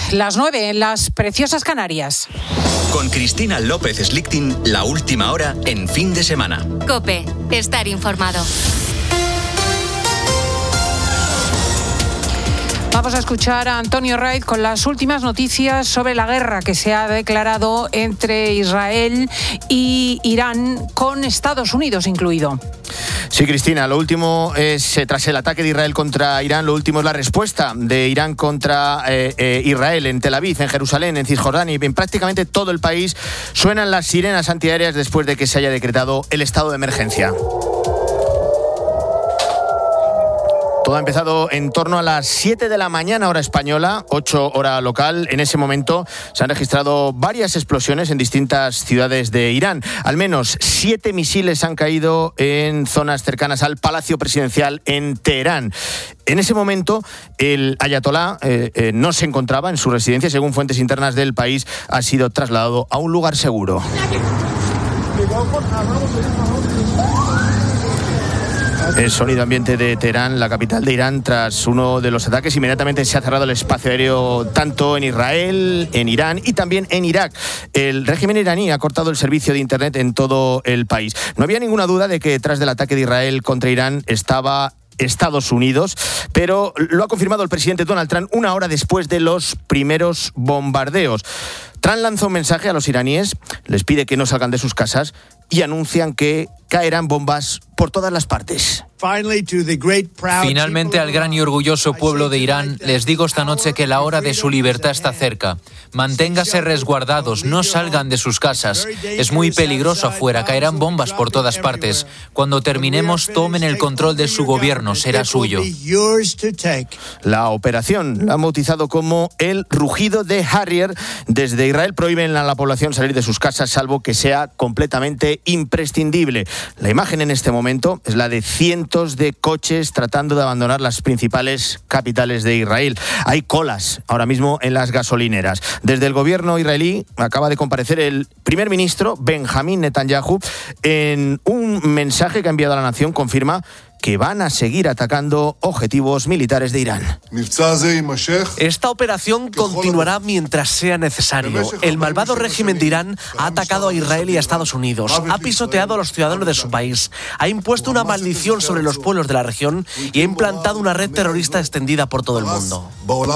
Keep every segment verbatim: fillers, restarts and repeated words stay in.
las nueve en las preciosas Canarias. Con Cristina López Slichting, la última hora en fin de semana. COPE, estar informado. Vamos a escuchar a Antonio Raiz con las últimas noticias sobre la guerra que se ha declarado entre Israel y Irán, con Estados Unidos incluido. Sí, Cristina, lo último es, eh, tras el ataque de Israel contra Irán, lo último es la respuesta de Irán contra eh, eh, Israel en Tel Aviv, en Jerusalén, en Cisjordania y en prácticamente todo el país. Suenan las sirenas antiaéreas después de que se haya decretado el estado de emergencia. Todo ha empezado en torno a las siete de la mañana, hora española, ocho hora local. En ese momento se han registrado varias explosiones en distintas ciudades de Irán. Al menos siete misiles han caído en zonas cercanas al Palacio Presidencial en Teherán. En ese momento, el ayatolá eh, eh, no se encontraba en su residencia. Según fuentes internas del país, ha sido trasladado a un lugar seguro. El sonido ambiente de Teherán, la capital de Irán, tras uno de los ataques. Inmediatamente se ha cerrado el espacio aéreo tanto en Israel, en Irán y también en Irak. El régimen iraní ha cortado el servicio de Internet en todo el país. No había ninguna duda de que detrás del ataque de Israel contra Irán estaba Estados Unidos, pero lo ha confirmado el presidente Donald Trump una hora después de los primeros bombardeos. Trump lanza un mensaje a los iraníes, les pide que no salgan de sus casas y anuncian que caerán bombas por todas las partes. Finalmente, al gran y orgulloso pueblo de Irán, les digo esta noche que la hora de su libertad está cerca. Manténganse resguardados, no salgan de sus casas. Es muy peligroso afuera, caerán bombas por todas partes. Cuando terminemos, tomen el control de su gobierno, será suyo. La operación la han bautizado como el rugido de Harrier. Desde Israel prohíben a la población salir de sus casas, salvo que sea completamente imprescindible. La imagen en este momento es la de cientos de coches tratando de abandonar las principales capitales de Israel. Hay colas ahora mismo en las gasolineras. Desde el gobierno israelí acaba de comparecer el primer ministro Benjamín Netanyahu. En un mensaje que ha enviado a la nación confirma que van a seguir atacando objetivos militares de Irán. Esta operación continuará mientras sea necesario. El malvado régimen de Irán ha atacado a Israel y a Estados Unidos, ha pisoteado a los ciudadanos de su país, ha impuesto una maldición sobre los pueblos de la región y ha implantado una red terrorista extendida por todo el mundo.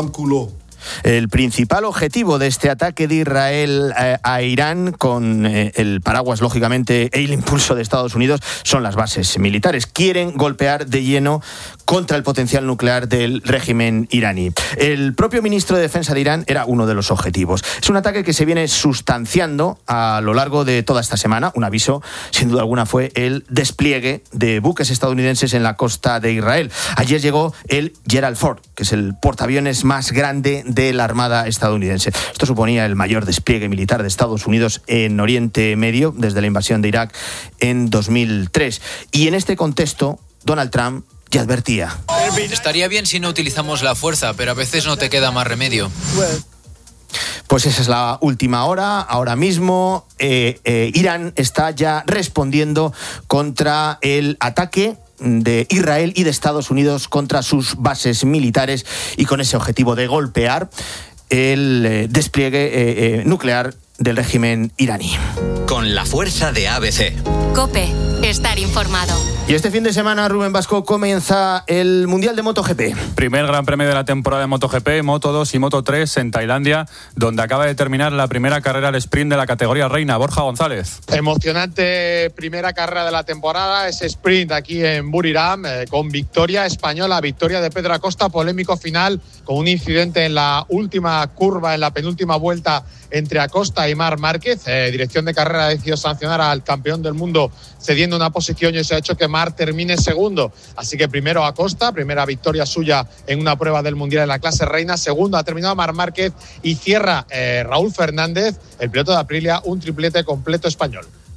El principal objetivo de este ataque de Israel eh, a Irán, con eh, el paraguas, lógicamente, y el impulso de Estados Unidos, son las bases militares. Quieren golpear de lleno contra el potencial nuclear del régimen iraní. El propio ministro de Defensa de Irán era uno de los objetivos. Es un ataque que se viene sustanciando a lo largo de toda esta semana. Un aviso, sin duda alguna, fue el despliegue de buques estadounidenses en la costa de Israel. Ayer llegó el Gerald Ford, que es el portaaviones más grande de la Armada estadounidense. Esto suponía el mayor despliegue militar de Estados Unidos en Oriente Medio desde la invasión de Irak en dos mil tres. Y en este contexto, Donald Trump ya advertía. Estaría bien si no utilizamos la fuerza, pero a veces no te queda más remedio. Pues esa es la última hora. Ahora mismo eh, eh, Irán está ya respondiendo contra el ataque de Israel y de Estados Unidos contra sus bases militares, y con ese objetivo de golpear el eh, despliegue eh, eh, nuclear del régimen iraní. Con la fuerza de A B C. COPE, estar informado. Y este fin de semana, Rubén Vasco, comienza el Mundial de MotoGP. Primer gran premio de la temporada de MotoGP, Moto dos y Moto tres en Tailandia, donde acaba de terminar la primera carrera al sprint de la categoría reina. Borja González. Emocionante primera carrera de la temporada, ese sprint aquí en Buriram, eh, con victoria española, victoria de Pedro Acosta, polémico final, con un incidente en la última curva, en la penúltima vuelta entre Acosta y Marc Márquez. Eh, dirección de carrera ha decidido sancionar al campeón del mundo cediendo una posición, y eso ha hecho que Marc termine segundo. Así que primero Acosta, primera victoria suya en una prueba del Mundial en la clase reina. Segundo ha terminado Marc Márquez y cierra eh, Raúl Fernández, el piloto de Aprilia, un triplete completo español.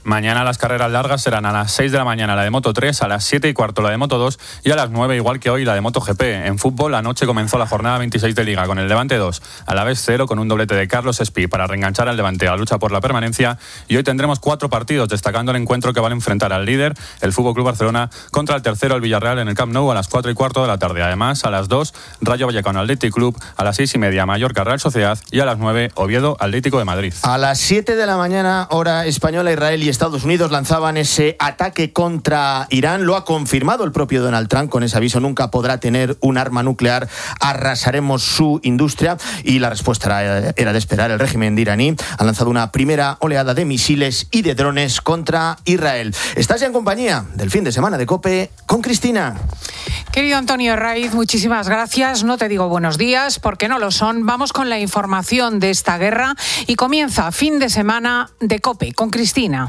Mañana las carreras largas serán a las seis de la mañana la de Moto tres, a las siete y cuarto la de Moto dos y a las nueve, igual que hoy, la de MotoGP. En fútbol, anoche comenzó la jornada veintiséis de Liga con el Levante dos, a la vez cero, con un doblete de Carlos Espí para reenganchar al Levante a la lucha por la permanencia. Y hoy tendremos cuatro partidos, destacando el encuentro que van a enfrentar al líder, el F C Barcelona, contra el tercero, el Villarreal, en el Camp Nou a las cuatro y cuarto de la tarde. Además, a las dos, Rayo Vallecano Athletic Club, a las seis y media, Mallorca Real Sociedad y a las nueve, Oviedo Atlético de Madrid. A las siete de la mañana, hora española, Israel y Estados Unidos lanzaban ese ataque contra Irán. Lo ha confirmado el propio Donald Trump con ese aviso: nunca podrá tener un arma nuclear, arrasaremos su industria. Y la respuesta era, era de esperar. El régimen iraní ha lanzado una primera oleada de misiles y de drones contra Israel. Estás ya en compañía del fin de semana de COPE con Cristina. Querido Antonio Raiz, muchísimas gracias. No te digo buenos días porque no lo son. Vamos con la información de esta guerra y comienza fin de semana de COPE con Cristina.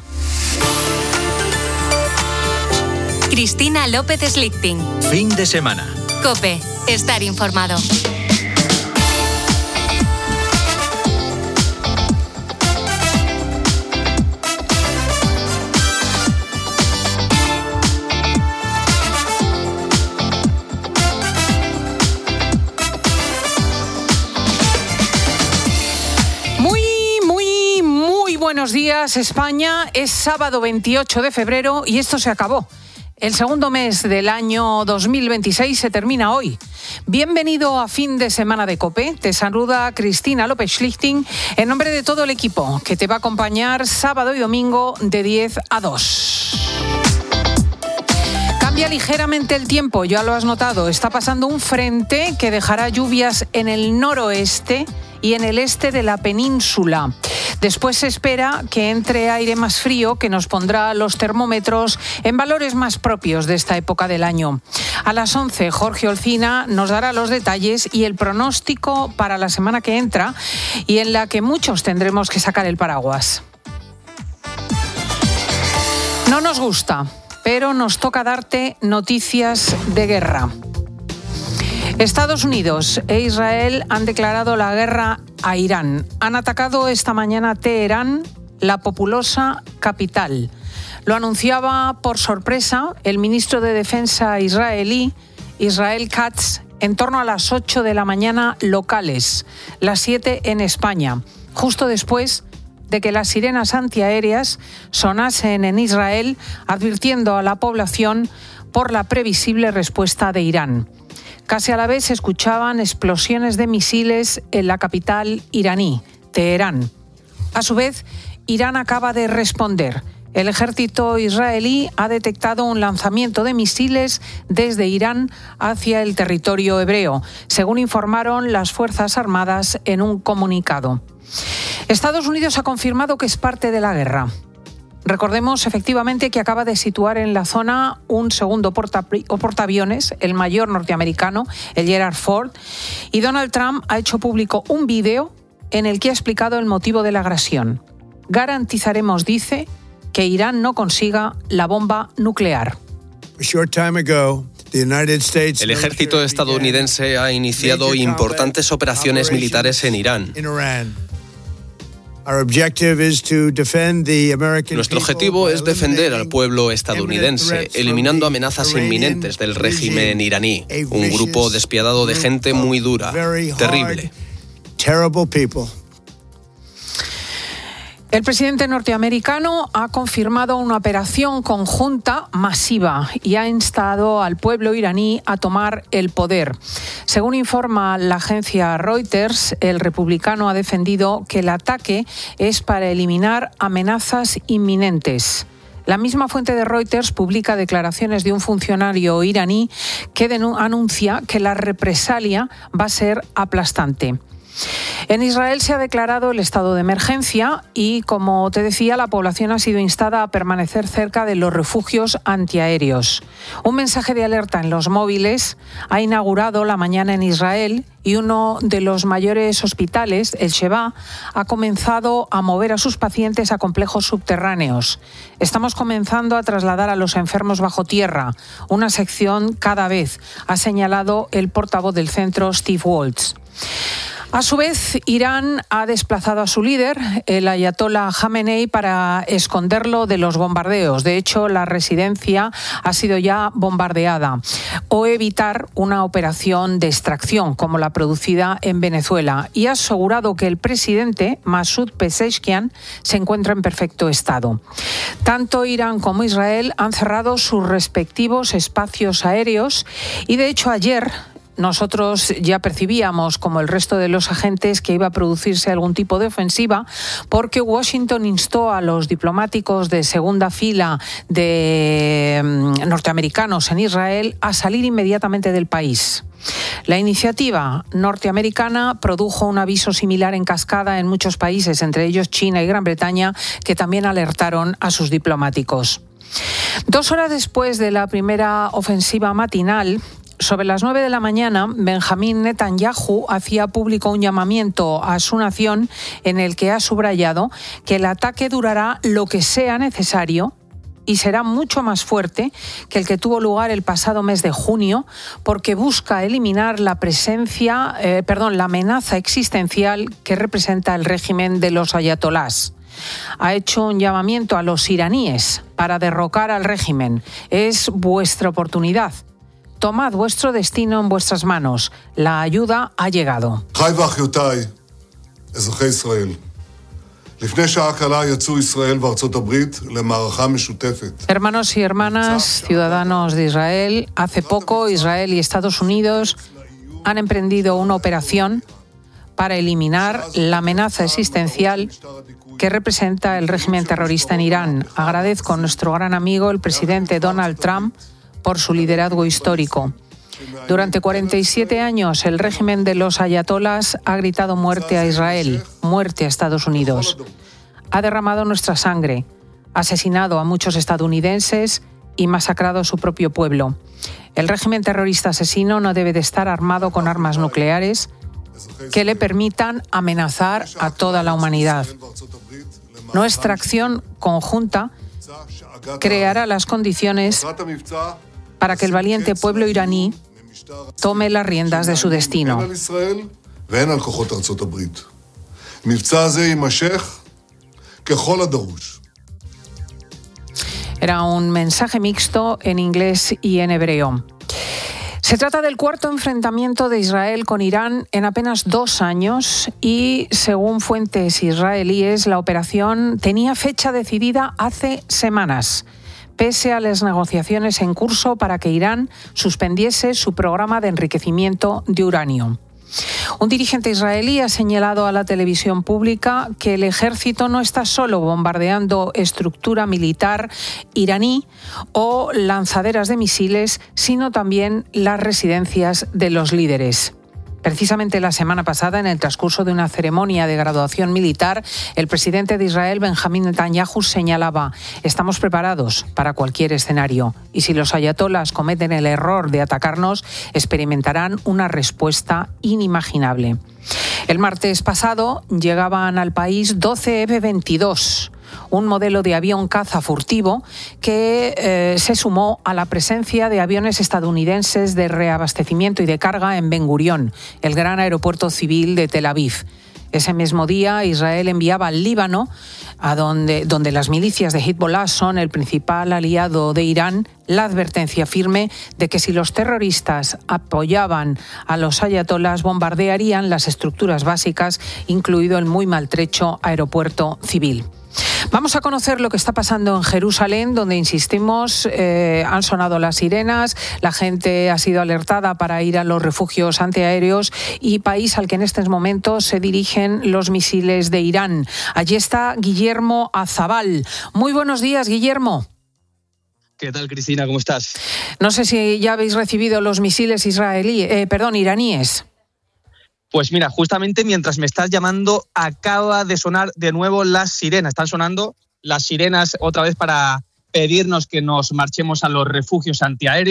Cristina López Slichting. Fin de semana. COPE. Estar informado. Muy, muy, muy buenos días, España. Es sábado veintiocho de febrero y esto se acabó. El segundo mes del año dos mil veintiséis se termina hoy. Bienvenido a fin de semana de COPE. Te saluda Cristina López Slichting en nombre de todo el equipo que te va a acompañar sábado y domingo de diez a dos. Cambia ligeramente el tiempo, ya lo has notado. Está pasando un frente que dejará lluvias en el noroeste y en el este de la península. Después se espera que entre aire más frío que nos pondrá los termómetros en valores más propios de esta época del año. A las once, Jorge Olcina nos dará los detalles y el pronóstico para la semana que entra y en la que muchos tendremos que sacar el paraguas. No nos gusta, pero nos toca darte noticias de guerra. Estados Unidos e Israel han declarado la guerra a Irán. Han atacado esta mañana Teherán, la populosa capital. Lo anunciaba por sorpresa el ministro de Defensa israelí, Israel Katz, en torno a las ocho de la mañana locales, las siete en España, justo después de que las sirenas antiaéreas sonasen en Israel, advirtiendo a la población por la previsible respuesta de Irán. Casi a la vez se escuchaban explosiones de misiles en la capital iraní, Teherán. A su vez, Irán acaba de responder. El ejército israelí ha detectado un lanzamiento de misiles desde Irán hacia el territorio hebreo, según informaron las Fuerzas Armadas en un comunicado. Estados Unidos ha confirmado que es parte de la guerra. Recordemos efectivamente que acaba de situar en la zona un segundo portaaviones, portaaviones, el mayor norteamericano, el Gerald Ford, y Donald Trump ha hecho público un vídeo en el que ha explicado el motivo de la agresión. Garantizaremos, dice, que Irán no consiga la bomba nuclear. El ejército estadounidense ha iniciado importantes operaciones militares en Irán. Nuestro objetivo es defender al pueblo estadounidense, eliminando amenazas inminentes del régimen iraní, un grupo despiadado de gente muy dura, terrible. El presidente norteamericano ha confirmado una operación conjunta masiva y ha instado al pueblo iraní a tomar el poder. Según informa la agencia Reuters, el republicano ha defendido que el ataque es para eliminar amenazas inminentes. La misma fuente de Reuters publica declaraciones de un funcionario iraní que denun- anuncia que la represalia va a ser aplastante. En Israel se ha declarado el estado de emergencia y, como te decía, la población ha sido instada a permanecer cerca de los refugios antiaéreos. Un mensaje de alerta en los móviles ha inaugurado la mañana en Israel y uno de los mayores hospitales, el Sheba, ha comenzado a mover a sus pacientes a complejos subterráneos. Estamos comenzando a trasladar a los enfermos bajo tierra, una sección cada vez, ha señalado el portavoz del centro, Steve Waltz. A su vez, Irán ha desplazado a su líder, el ayatolá Jamenei, para esconderlo de los bombardeos. De hecho, la residencia ha sido ya bombardeada, o evitar una operación de extracción como la producida en Venezuela, y ha asegurado que el presidente, Masoud Pezeshkian, se encuentra en perfecto estado. Tanto Irán como Israel han cerrado sus respectivos espacios aéreos y, de hecho, ayer nosotros ya percibíamos, como el resto de los agentes, que iba a producirse algún tipo de ofensiva, porque Washington instó a los diplomáticos de segunda fila de norteamericanos en Israel a salir inmediatamente del país. La iniciativa norteamericana produjo un aviso similar en cascada en muchos países, entre ellos China y Gran Bretaña, que también alertaron a sus diplomáticos. Dos horas después de la primera ofensiva matinal, sobre las nueve de la mañana, Benjamín Netanyahu hacía público un llamamiento a su nación en el que ha subrayado que el ataque durará lo que sea necesario y será mucho más fuerte que el que tuvo lugar el pasado mes de junio, porque busca eliminar la presencia, eh, perdón, la amenaza existencial que representa el régimen de los ayatolás. Ha hecho un llamamiento a los iraníes para derrocar al régimen. Es vuestra oportunidad. Tomad vuestro destino en vuestras manos. La ayuda ha llegado. Hermanos y hermanas, ciudadanos de Israel, hace poco Israel y Estados Unidos han emprendido una operación para eliminar la amenaza existencial que representa el régimen terrorista en Irán. Agradezco a nuestro gran amigo, el presidente Donald Trump, por su liderazgo histórico. Durante cuarenta y siete años, el régimen de los ayatolás ha gritado muerte a Israel, muerte a Estados Unidos. Ha derramado nuestra sangre, ha asesinado a muchos estadounidenses y masacrado a su propio pueblo. El régimen terrorista asesino no debe de estar armado con armas nucleares que le permitan amenazar a toda la humanidad. Nuestra acción conjunta creará las condiciones para que el valiente pueblo iraní tome las riendas de su destino. Era un mensaje mixto en inglés y en hebreo. Se trata del cuarto enfrentamiento de Israel con Irán en apenas dos años y, según fuentes israelíes, la operación tenía fecha decidida hace semanas, pese a las negociaciones en curso para que Irán suspendiese su programa de enriquecimiento de uranio. Un dirigente israelí ha señalado a la televisión pública que el ejército no está solo bombardeando estructura militar iraní o lanzaderas de misiles, sino también las residencias de los líderes. Precisamente la semana pasada, en el transcurso de una ceremonia de graduación militar, el presidente de Israel, Benjamín Netanyahu, señalaba: estamos preparados para cualquier escenario y si los ayatolás cometen el error de atacarnos, experimentarán una respuesta inimaginable. El martes pasado llegaban al país doce F veintidós, un modelo de avión caza furtivo que eh, se sumó a la presencia de aviones estadounidenses de reabastecimiento y de carga en Ben Gurión, el gran aeropuerto civil de Tel Aviv. Ese mismo día, Israel enviaba al Líbano, a donde, donde las milicias de Hezbollah son el principal aliado de Irán, la advertencia firme de que si los terroristas apoyaban a los ayatolás, bombardearían las estructuras básicas, incluido el muy maltrecho aeropuerto civil. Vamos a conocer lo que está pasando en Jerusalén, donde, insistimos, eh, han sonado las sirenas, la gente ha sido alertada para ir a los refugios antiaéreos y país al que en estos momentos se dirigen los misiles de Irán. Allí está Guillermo Azabal. Muy buenos días, Guillermo. ¿Qué tal, Cristina? ¿Cómo estás? No sé si ya habéis recibido los misiles israelíes, eh, perdón, iraníes. Pues mira, justamente mientras me estás llamando, acaba de sonar de nuevo las sirenas. Están sonando las sirenas otra vez para pedirnos que nos marchemos a los refugios antiaéreos.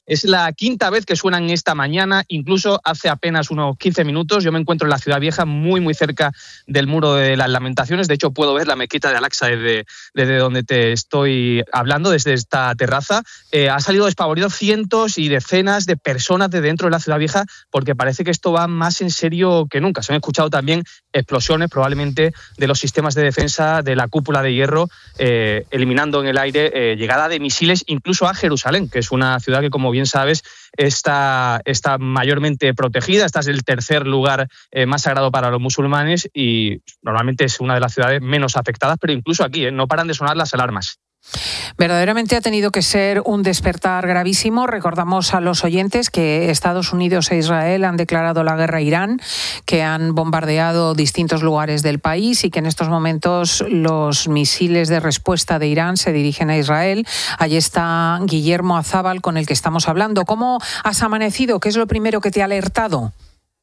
Es la quinta vez que suenan esta mañana, incluso hace apenas unos quince minutos. Yo me encuentro en la Ciudad Vieja, muy muy cerca del Muro de las Lamentaciones. De hecho, puedo ver la mezquita de Al-Aqsa desde, desde donde te estoy hablando, desde esta terraza. Eh, ha salido despavorido cientos y decenas de personas de dentro de la Ciudad Vieja, porque parece que esto va más en serio que nunca. Se han escuchado también explosiones, probablemente de los sistemas de defensa de la cúpula de hierro, eh, eliminando en el aire eh, llegada de misiles incluso a Jerusalén, que es una ciudad que, como bien sabes, está, está mayormente protegida. Esta es el tercer lugar eh, más sagrado para los musulmanes y normalmente es una de las ciudades menos afectadas, pero incluso aquí eh, no paran de sonar las alarmas. Verdaderamente ha tenido que ser un despertar gravísimo. Recordamos a los oyentes que Estados Unidos e Israel han declarado la guerra a Irán, que han bombardeado distintos lugares del país y que en estos momentos los misiles de respuesta de Irán se dirigen a Israel. Allí está Guillermo Azábal, con el que estamos hablando. ¿Cómo has amanecido? ¿Qué es lo primero que te ha alertado?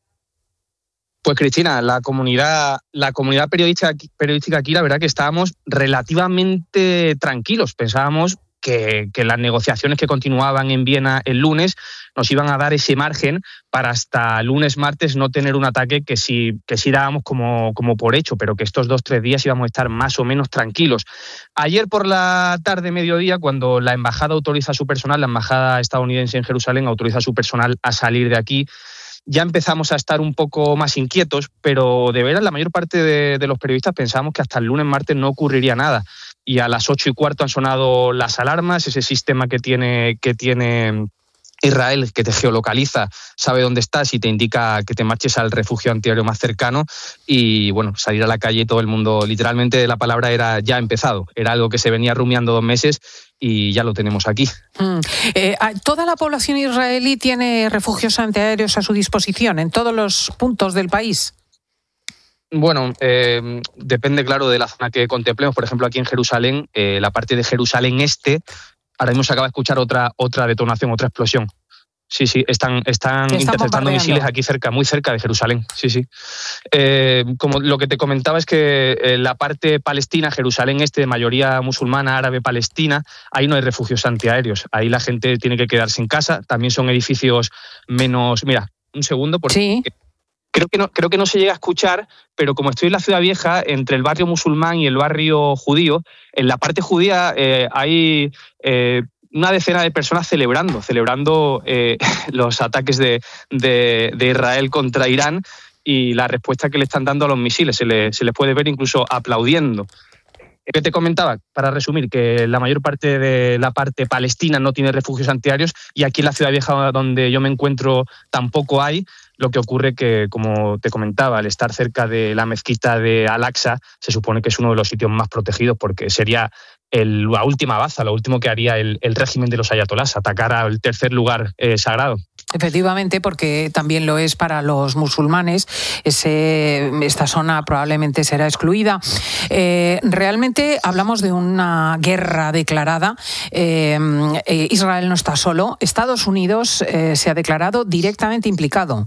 Pues Cristina, la comunidad, la comunidad periodística, periodística aquí, la verdad que estábamos relativamente tranquilos. Pensábamos que, que las negociaciones que continuaban en Viena el lunes nos iban a dar ese margen para hasta lunes, martes no tener un ataque que sí, que sí dábamos como, como por hecho, pero que estos dos, tres días íbamos a estar más o menos tranquilos. Ayer por la tarde, mediodía, cuando la embajada autoriza a su personal, la embajada estadounidense en Jerusalén autoriza a su personal a salir de aquí, ya empezamos a estar un poco más inquietos, pero de veras la mayor parte de, de los periodistas pensábamos que hasta el lunes, martes no ocurriría nada. Y a las ocho y cuarto han sonado las alarmas, ese sistema que tiene, que tiene Israel, que te geolocaliza, sabe dónde estás y te indica que te marches al refugio antiaéreo más cercano. Y bueno, salir a la calle, todo el mundo, literalmente la palabra era ya empezado. Era algo que se venía rumiando dos meses y ya lo tenemos aquí. Mm. Eh, ¿Toda la población israelí tiene refugios antiaéreos a su disposición en todos los puntos del país? Bueno, eh, depende, claro, de la zona que contemplemos. Por ejemplo, aquí en Jerusalén, eh, la parte de Jerusalén Este, ahora mismo se acaba de escuchar otra, otra detonación, otra explosión. Sí, sí, están, están interceptando misiles aquí cerca, muy cerca de Jerusalén. Sí, sí. Eh, como lo que te comentaba es que en la parte palestina, Jerusalén Este, de mayoría musulmana, árabe, palestina, ahí no hay refugios antiaéreos. Ahí la gente tiene que quedarse en casa. También son edificios menos... Mira, un segundo, porque... Sí. Creo que, no, creo que no se llega a escuchar, pero como estoy en la Ciudad Vieja, entre el barrio musulmán y el barrio judío, en la parte judía eh, hay eh, una decena de personas celebrando, celebrando eh, los ataques de, de, de Israel contra Irán y la respuesta que le están dando a los misiles. Se les se le puede ver incluso aplaudiendo. Que te comentaba, para resumir, que la mayor parte de la parte palestina no tiene refugios antiaéreos y aquí en la Ciudad Vieja, donde yo me encuentro, tampoco hay. Lo que ocurre que, como te comentaba, al estar cerca de la mezquita de Al-Aqsa, se supone que es uno de los sitios más protegidos porque sería el, la última baza, lo último que haría el, el régimen de los ayatolás, atacar al tercer lugar eh, sagrado. Efectivamente, porque también lo es para los musulmanes. Ese, esta zona probablemente será excluida. Eh, realmente hablamos de una guerra declarada. Eh, eh, Israel no está solo. Estados Unidos eh, se ha declarado directamente implicado.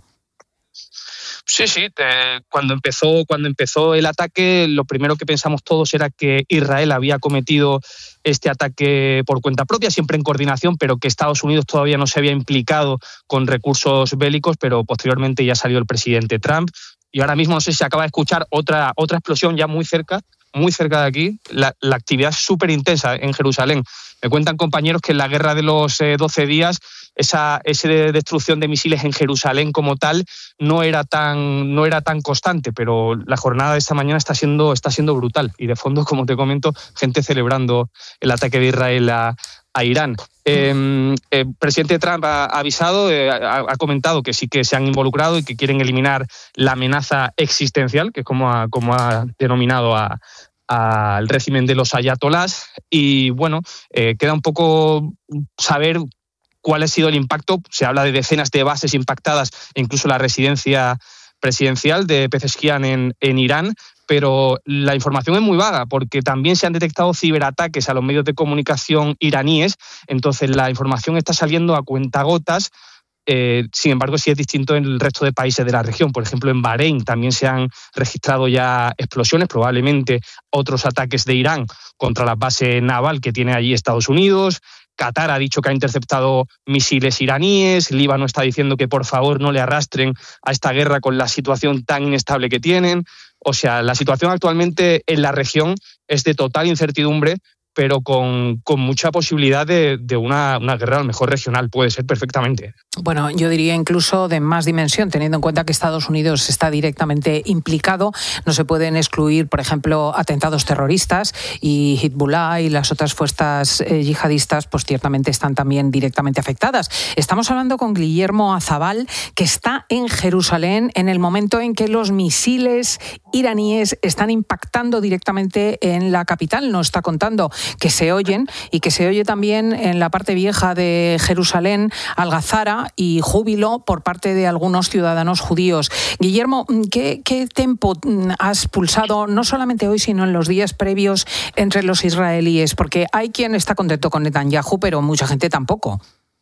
Sí, sí. Te, cuando empezó, cuando empezó el ataque, lo primero que pensamos todos era que Israel había cometido este ataque por cuenta propia, siempre en coordinación, pero que Estados Unidos todavía no se había implicado con recursos bélicos, pero posteriormente ya salió el presidente Trump. Y ahora mismo, no sé si se acaba de escuchar otra, otra explosión ya muy cerca, muy cerca de aquí. La, la actividad es súper intensa en Jerusalén. Me cuentan compañeros que en la guerra de los eh, doce días, esa, esa destrucción de misiles en Jerusalén como tal no era tan, no era tan constante, pero la jornada de esta mañana está siendo, está siendo brutal. Y de fondo, como te comento, gente celebrando el ataque de Israel a, a Irán. Eh, el presidente Trump ha avisado, eh, ha, ha comentado que sí que se han involucrado y que quieren eliminar la amenaza existencial, que es como ha, como ha denominado a al régimen de los ayatolás. Y bueno, eh, queda un poco saber cuál ha sido el impacto. Se habla de decenas de bases impactadas, incluso la residencia presidencial de Pezeshkian en, en Irán, pero la información es muy vaga porque también se han detectado ciberataques a los medios de comunicación iraníes, entonces la información está saliendo a cuentagotas. Eh, sin embargo, sí es distinto en el resto de países de la región. Por ejemplo, en Bahrein también se han registrado ya explosiones, probablemente otros ataques de Irán contra la base naval que tiene allí Estados Unidos. Qatar ha dicho que ha interceptado misiles iraníes, Líbano está diciendo que por favor no le arrastren a esta guerra con la situación tan inestable que tienen. O sea, la situación actualmente en la región es de total incertidumbre, pero con, con mucha posibilidad de, de una, una guerra a lo mejor regional, puede ser perfectamente. Bueno, yo diría incluso de más dimensión, teniendo en cuenta que Estados Unidos está directamente implicado. No se pueden excluir, por ejemplo, atentados terroristas, y Hezbollah y las otras fuerzas eh, yihadistas pues ciertamente están también directamente afectadas. Estamos hablando con Guillermo Azabal, que está en Jerusalén en el momento en que los misiles iraníes están impactando directamente en la capital. Nos está contando que se oyen, y que se oye también en la parte vieja de Jerusalén, algazara y júbilo por parte de algunos ciudadanos judíos. Guillermo, ¿qué, qué tempo has pulsado, no solamente hoy, sino en los días previos entre los israelíes? Porque hay quien está contento con Netanyahu, pero mucha gente tampoco.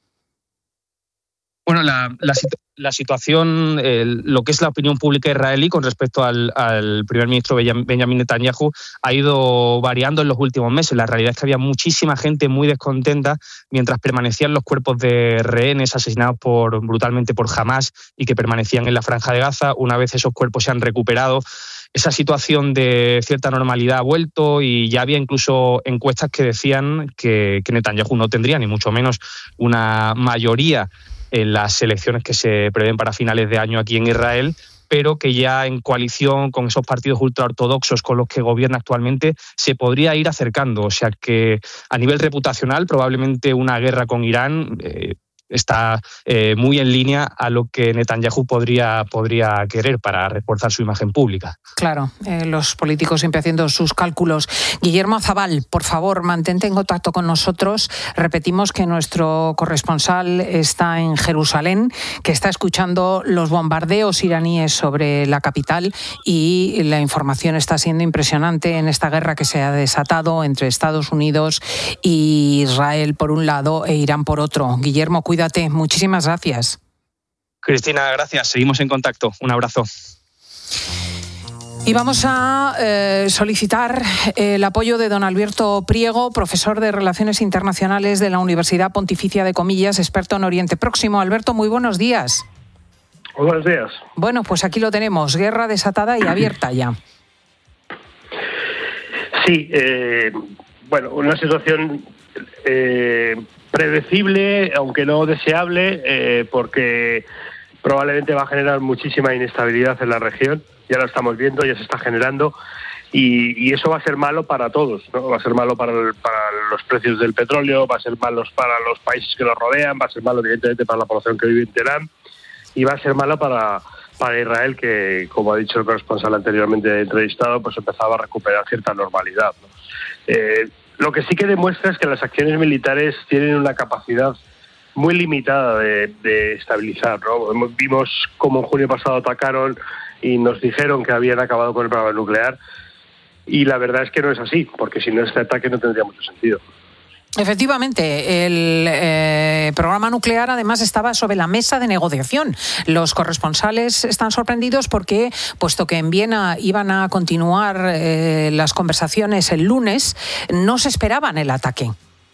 Bueno, la, la, la situación, eh, lo que es la opinión pública israelí con respecto al, al primer ministro Benjamin Netanyahu ha ido variando en los últimos meses. La realidad es que había muchísima gente muy descontenta mientras permanecían los cuerpos de rehenes asesinados por, brutalmente por Hamás y que permanecían en la Franja de Gaza. Una vez esos cuerpos se han recuperado, esa situación de cierta normalidad ha vuelto, y ya había incluso encuestas que decían que, que Netanyahu no tendría ni mucho menos una mayoría en las elecciones que se prevén para finales de año aquí en Israel, pero que ya en coalición con esos partidos ultraortodoxos con los que gobierna actualmente se podría ir acercando. O sea que a nivel reputacional probablemente una guerra con Irán eh, está eh, muy en línea a lo que Netanyahu podría, podría querer para reforzar su imagen pública. Claro, eh, los políticos siempre haciendo sus cálculos. Guillermo Azabal, por favor, mantente en contacto con nosotros. Repetimos que nuestro corresponsal está en Jerusalén, que está escuchando los bombardeos iraníes sobre la capital, y la información está siendo impresionante en esta guerra que se ha desatado entre Estados Unidos y Israel por un lado e Irán por otro. Guillermo, cuídate. Muchísimas gracias. Cristina, gracias. Seguimos en contacto. Un abrazo. Y vamos a eh, solicitar el apoyo de don Alberto Priego, profesor de Relaciones Internacionales de la Universidad Pontificia de Comillas, experto en Oriente Próximo. Alberto, muy buenos días. Buenos días. Bueno, pues aquí lo tenemos, guerra desatada y abierta ya. Sí, eh, bueno, una situación eh, predecible, aunque no deseable, eh, porque probablemente va a generar muchísima inestabilidad en la región. Ya lo estamos viendo, ya se está generando, y, y eso va a ser malo para todos, ¿no? Va a ser malo para, el, para los precios del petróleo, va a ser malo para los países que lo rodean, va a ser malo evidentemente para la población que vive en Teherán, y va a ser malo para, para Israel, que, como ha dicho el corresponsal anteriormente entrevistado, pues empezaba a recuperar cierta normalidad, ¿no? Eh, lo que sí que demuestra es que las acciones militares tienen una capacidad muy limitada de, de estabilizar, ¿no? Vimos cómo en junio pasado atacaron y nos dijeron que habían acabado con el programa nuclear, y la verdad es que no es así, porque si no, este ataque no tendría mucho sentido. Efectivamente, el eh, programa nuclear además estaba sobre la mesa de negociación. Los corresponsales están sorprendidos porque, puesto que en Viena iban a continuar eh, las conversaciones el lunes, no se esperaban el ataque.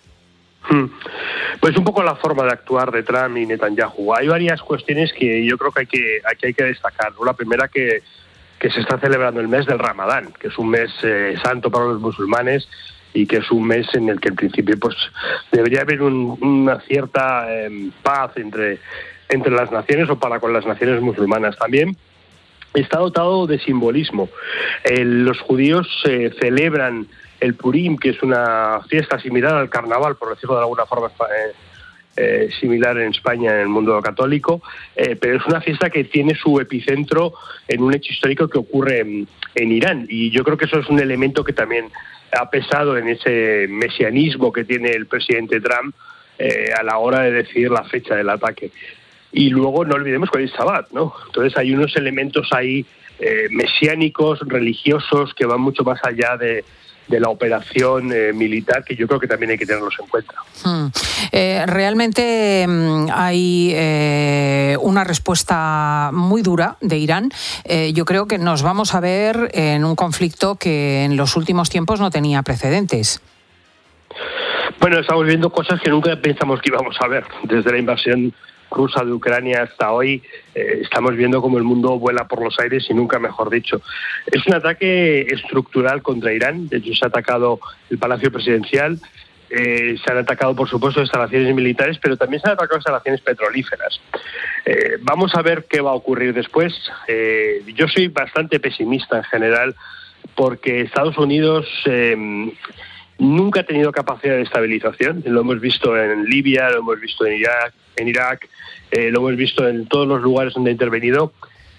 Pues un poco la forma de actuar de Trump y Netanyahu. Hay varias cuestiones que yo creo que hay que, hay que destacar. La primera, que, que se está celebrando el mes del Ramadán, que es un mes eh, santo para los musulmanes, y que es un mes en el que en principio pues debería haber un, una cierta eh, paz entre, entre las naciones, o para con las naciones musulmanas. También está dotado de simbolismo. Eh, los judíos eh, celebran el Purim, que es una fiesta similar al carnaval, por decirlo de alguna forma, eh, eh, similar en España, en el mundo católico, eh, pero es una fiesta que tiene su epicentro en un hecho histórico que ocurre en, en Irán, y yo creo que eso es un elemento que también ha pesado en ese mesianismo que tiene el presidente Trump eh, a la hora de decidir la fecha del ataque. Y luego no olvidemos que hoy es Shabbat, ¿no? Entonces hay unos elementos ahí eh, mesiánicos, religiosos, que van mucho más allá de de la operación eh, militar, que yo creo que también hay que tenerlos en cuenta. Hmm. Eh, realmente hay eh, una respuesta muy dura de Irán. Eh, yo creo que nos vamos a ver en un conflicto que en los últimos tiempos no tenía precedentes. Bueno, estamos viendo cosas que nunca pensamos que íbamos a ver. Desde la invasión rusa de Ucrania hasta hoy, eh, estamos viendo cómo el mundo vuela por los aires y nunca mejor dicho. Es un ataque estructural contra Irán. De hecho, se ha atacado el Palacio Presidencial, eh, se han atacado, por supuesto, instalaciones militares, pero también se han atacado instalaciones petrolíferas. Eh, vamos a ver qué va a ocurrir después. Eh, yo soy bastante pesimista en general, porque Estados Unidos eh, nunca ha tenido capacidad de estabilización. Lo hemos visto en Libia, lo hemos visto en Irak, en Irak eh, lo hemos visto en todos los lugares donde ha intervenido.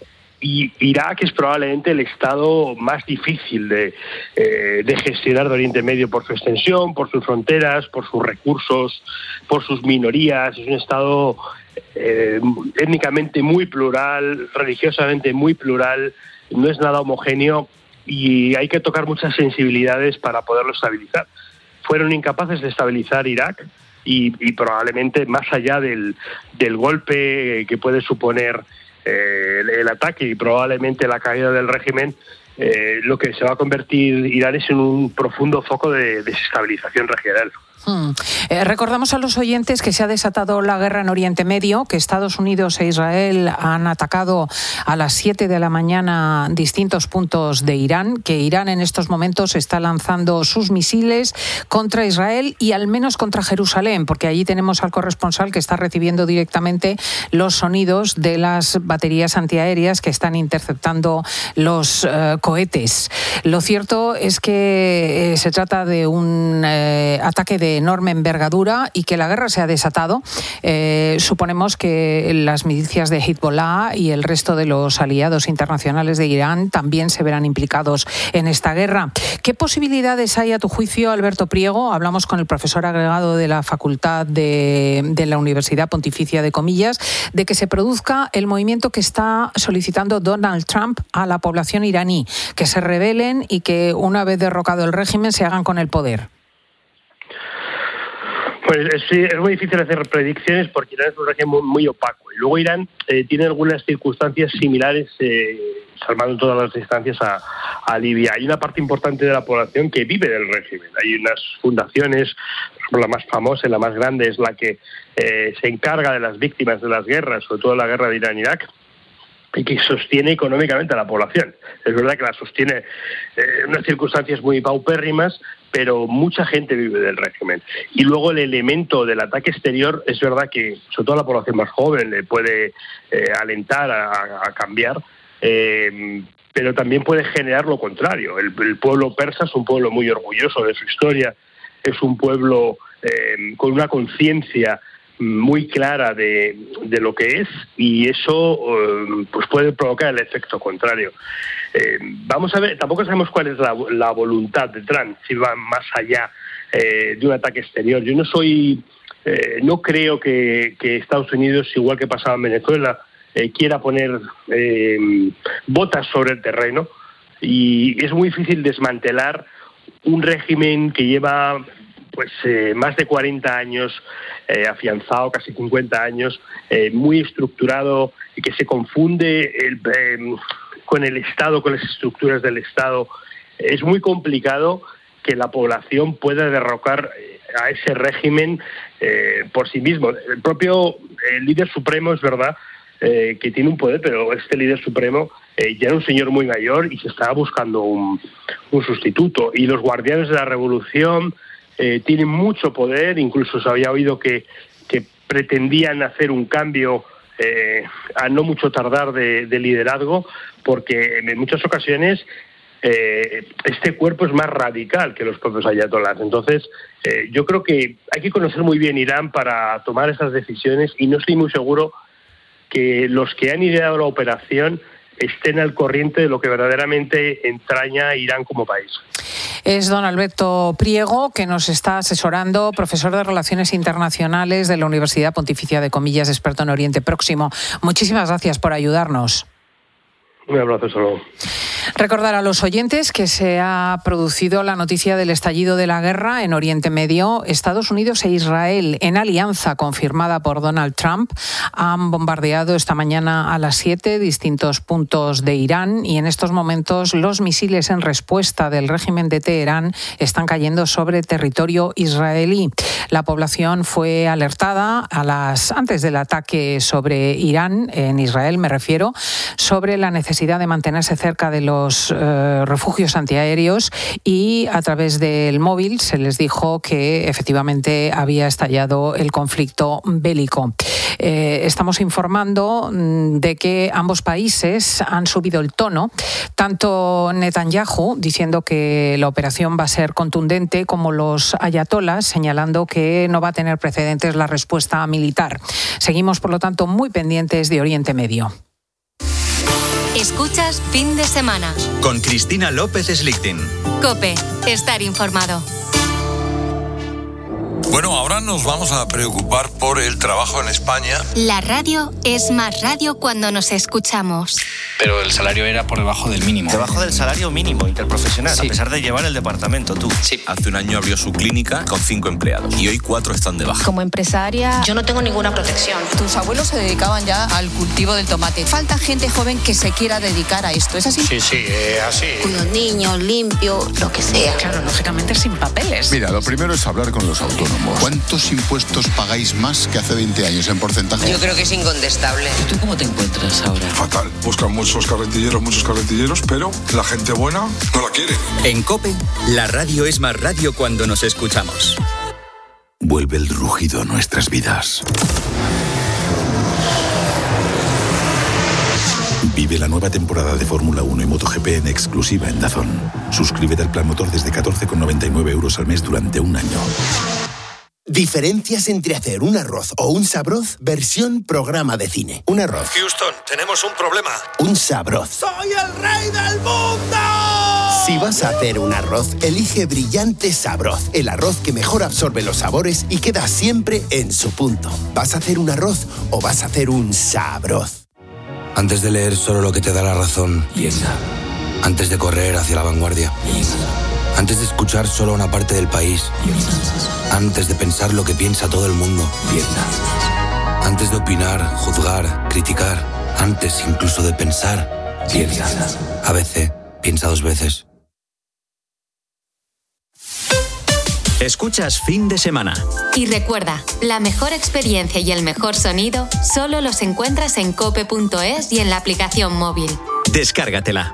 Y Irak es probablemente el estado más difícil de, eh, de gestionar de Oriente Medio por su extensión, por sus fronteras, por sus recursos, por sus minorías. Es un estado eh, étnicamente muy plural, religiosamente muy plural, no es nada homogéneo. Y hay que tocar muchas sensibilidades para poderlo estabilizar. Fueron incapaces de estabilizar Irak y, y probablemente más allá del, del golpe que puede suponer eh, el, el ataque y probablemente la caída del régimen, eh, lo que se va a convertir Irán es en un profundo foco de desestabilización regional. Hmm. Eh, recordamos a los oyentes que se ha desatado la guerra en Oriente Medio, que Estados Unidos e Israel han atacado a las siete de la mañana distintos puntos de Irán, que Irán en estos momentos está lanzando sus misiles contra Israel y al menos contra Jerusalén, porque allí tenemos al corresponsal que está recibiendo directamente los sonidos de las baterías antiaéreas que están interceptando los eh, cohetes. Lo cierto es que eh, se trata de un eh, ataque de enorme envergadura y que la guerra se ha desatado. Eh, suponemos que las milicias de Hezbollah y el resto de los aliados internacionales de Irán también se verán implicados en esta guerra. ¿Qué posibilidades hay, a tu juicio, Alberto Priego? Hablamos con el profesor agregado de la Facultad de, de la Universidad Pontificia de Comillas, de que se produzca el movimiento que está solicitando Donald Trump a la población iraní, que se rebelen y que, una vez derrocado el régimen, se hagan con el poder. Pues sí, es muy difícil hacer predicciones porque Irán es un régimen muy, muy opaco. Y luego Irán eh, tiene algunas circunstancias similares, eh, salvando todas las distancias, a, a Libia. Hay una parte importante de la población que vive del régimen. Hay unas fundaciones, por ejemplo, la más famosa y la más grande es la que eh, se encarga de las víctimas de las guerras, sobre todo la guerra de Irán-Irak, y que sostiene económicamente a la población. Es verdad que la sostiene en eh, unas circunstancias muy paupérrimas, pero mucha gente vive del régimen. Y luego el elemento del ataque exterior, es verdad que sobre todo a la población más joven le puede eh, alentar a, a cambiar, eh, pero también puede generar lo contrario. El, el pueblo persa es un pueblo muy orgulloso de su historia, es un pueblo eh, con una conciencia muy clara de, de lo que es, y eso eh, pues puede provocar el efecto contrario. Eh, vamos a ver, tampoco sabemos cuál es la, la voluntad de Trump, si va más allá eh, de un ataque exterior. Yo no soy, eh, no creo que, que Estados Unidos, igual que pasaba en Venezuela, eh, quiera poner eh, botas sobre el terreno, y es muy difícil desmantelar un régimen que lleva pues eh, más de cuarenta años eh, afianzado, casi cincuenta años, eh, muy estructurado, y que se confunde el, eh, con el Estado, con las estructuras del Estado. Es muy complicado que la población pueda derrocar a ese régimen eh, por sí mismo. El propio el líder supremo, es verdad, eh, que tiene un poder, pero este líder supremo eh, ya era un señor muy mayor y se estaba buscando un, un sustituto. Y los guardianes de la revolución Eh, tienen mucho poder, incluso se había oído que, que pretendían hacer un cambio eh, a no mucho tardar de, de liderazgo, porque en muchas ocasiones eh, este cuerpo es más radical que los propios ayatolás. Entonces, eh, yo creo que hay que conocer muy bien Irán para tomar esas decisiones, y no estoy muy seguro que los que han ideado la operación estén al corriente de lo que verdaderamente entraña Irán como país. Es don Alberto Priego, que nos está asesorando, profesor de Relaciones Internacionales de la Universidad Pontificia de Comillas, experto en Oriente Próximo. Muchísimas gracias por ayudarnos. Un abrazo, hasta luego. Recordar a los oyentes que se ha producido la noticia del estallido de la guerra en Oriente Medio. Estados Unidos e Israel, en alianza confirmada por Donald Trump, han bombardeado esta mañana a las siete distintos puntos de Irán y en estos momentos los misiles en respuesta del régimen de Teherán están cayendo sobre territorio israelí. La población fue alertada a las antes del ataque sobre Irán, en Israel me refiero, sobre la necesidad de mantenerse cerca de los eh, refugios antiaéreos y a través del móvil se les dijo que efectivamente había estallado el conflicto bélico. Eh, estamos informando de que ambos países han subido el tono, tanto Netanyahu diciendo que la operación va a ser contundente como los ayatolas señalando que no va a tener precedentes la respuesta militar. Seguimos, por lo tanto, muy pendientes de Oriente Medio. Escuchas Fin de Semana. Con Cristina López Slichting. COPE. Estar informado. Bueno, ahora nos vamos a preocupar por el trabajo en España. La radio es más radio cuando nos escuchamos. Pero el salario era por debajo del mínimo. Debajo del salario mínimo interprofesional, sí. A pesar de llevar el departamento tú. Sí. Hace un año abrió su clínica con cinco empleados y hoy cuatro están de baja. Como empresaria, yo no tengo ninguna protección. Tus abuelos se dedicaban ya al cultivo del tomate. Falta gente joven que se quiera dedicar a esto, ¿es así? Sí, sí, eh, así. Cuido niños, limpio, lo que sea. Claro, lógicamente sin papeles. Mira, lo primero es hablar con los autónomos. ¿Cuántos impuestos pagáis más que hace veinte años en porcentaje? Yo creo que es incontestable. ¿Tú cómo te encuentras ahora? Fatal. Buscan muchos carretilleros, muchos carretilleros, pero la gente buena no la quiere. En COPE, la radio es más radio cuando nos escuchamos. Vuelve el rugido a nuestras vidas. Vive la nueva temporada de Fórmula uno y MotoGP en exclusiva en DAZN. Suscríbete al plan motor desde catorce con noventa y nueve euros al mes durante un año. Diferencias entre hacer un arroz o un sabroz, versión programa de cine. Un arroz. Houston, tenemos un problema. Un sabroz. ¡Soy el rey del mundo! Si vas a hacer un arroz, elige Brillante Sabroz, el arroz que mejor absorbe los sabores y queda siempre en su punto. ¿Vas a hacer un arroz o vas a hacer un sabroz? Antes de leer solo lo que te da la razón, piensa. Antes de correr hacia la vanguardia, piensa. Antes de escuchar solo una parte del país, piensa. Antes de pensar lo que piensa todo el mundo, piensa. Antes de opinar, juzgar, criticar, antes incluso de pensar, piensa. A veces, piensa dos veces. Escuchas Fin de Semana. Y recuerda, la mejor experiencia y el mejor sonido solo los encuentras en cope punto es y en la aplicación móvil. Descárgatela.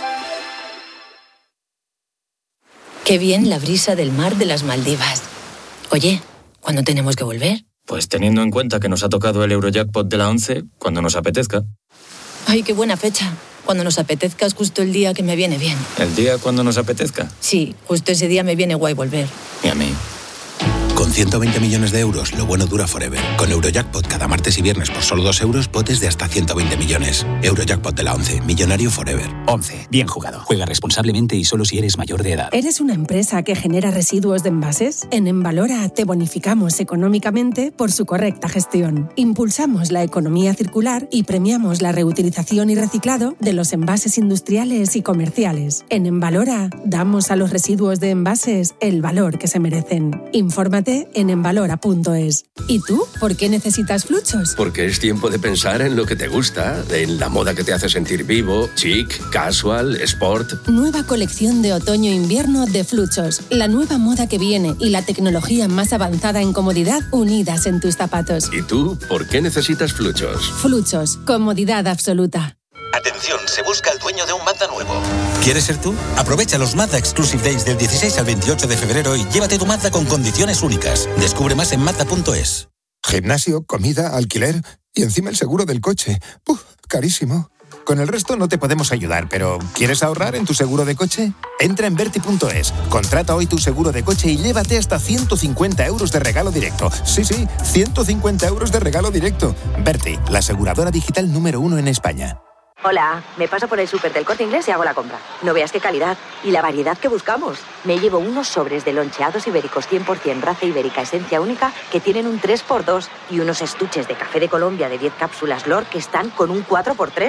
Qué bien la brisa del mar de las Maldivas. Oye, ¿cuándo tenemos que volver? Pues teniendo en cuenta que nos ha tocado el Eurojackpot de la once, cuando nos apetezca. Ay, qué buena fecha. Cuando nos apetezca es justo el día que me viene bien. ¿El día cuando nos apetezca? Sí, justo ese día me viene guay volver. Y a mí. Con ciento veinte millones de euros, lo bueno dura forever. Con Eurojackpot cada martes y viernes por solo dos euros, potes de hasta ciento veinte millones. Eurojackpot de la once, millonario forever. once. Bien jugado. Juega responsablemente y solo si eres mayor de edad. ¿Eres una empresa que genera residuos de envases? En Envalora te bonificamos económicamente por su correcta gestión. Impulsamos la economía circular y premiamos la reutilización y reciclado de los envases industriales y comerciales. En Envalora damos a los residuos de envases el valor que se merecen. Infórmate en envalora punto es. ¿Y tú? ¿Por qué necesitas Fluchos? Porque es tiempo de pensar en lo que te gusta, en la moda que te hace sentir vivo, chic, casual, sport. Nueva colección de otoño-invierno de Fluchos. La nueva moda que viene y la tecnología más avanzada en comodidad unidas en tus zapatos. ¿Y tú? ¿Por qué necesitas Fluchos? Fluchos. Comodidad absoluta. Atención, se busca el dueño de un Mazda nuevo. ¿Quieres ser tú? Aprovecha los Mazda Exclusive Days del dieciséis al veintiocho de febrero y llévate tu Mazda con condiciones únicas. Descubre más en mazda punto es. Gimnasio, comida, alquiler y encima el seguro del coche. ¡Uf! Carísimo. Con el resto no te podemos ayudar, pero ¿quieres ahorrar en tu seguro de coche? Entra en Verti punto es, contrata hoy tu seguro de coche y llévate hasta ciento cincuenta euros de regalo directo. Sí, sí, ciento cincuenta euros de regalo directo. Verti, la aseguradora digital número uno en España. Hola, me paso por el súper del Corte Inglés y hago la compra. No veas qué calidad y la variedad que buscamos. Me llevo unos sobres de loncheados ibéricos cien por ciento raza ibérica esencia única que tienen un tres por dos y unos estuches de café de Colombia de diez cápsulas L O R que están con un cuatro por tres.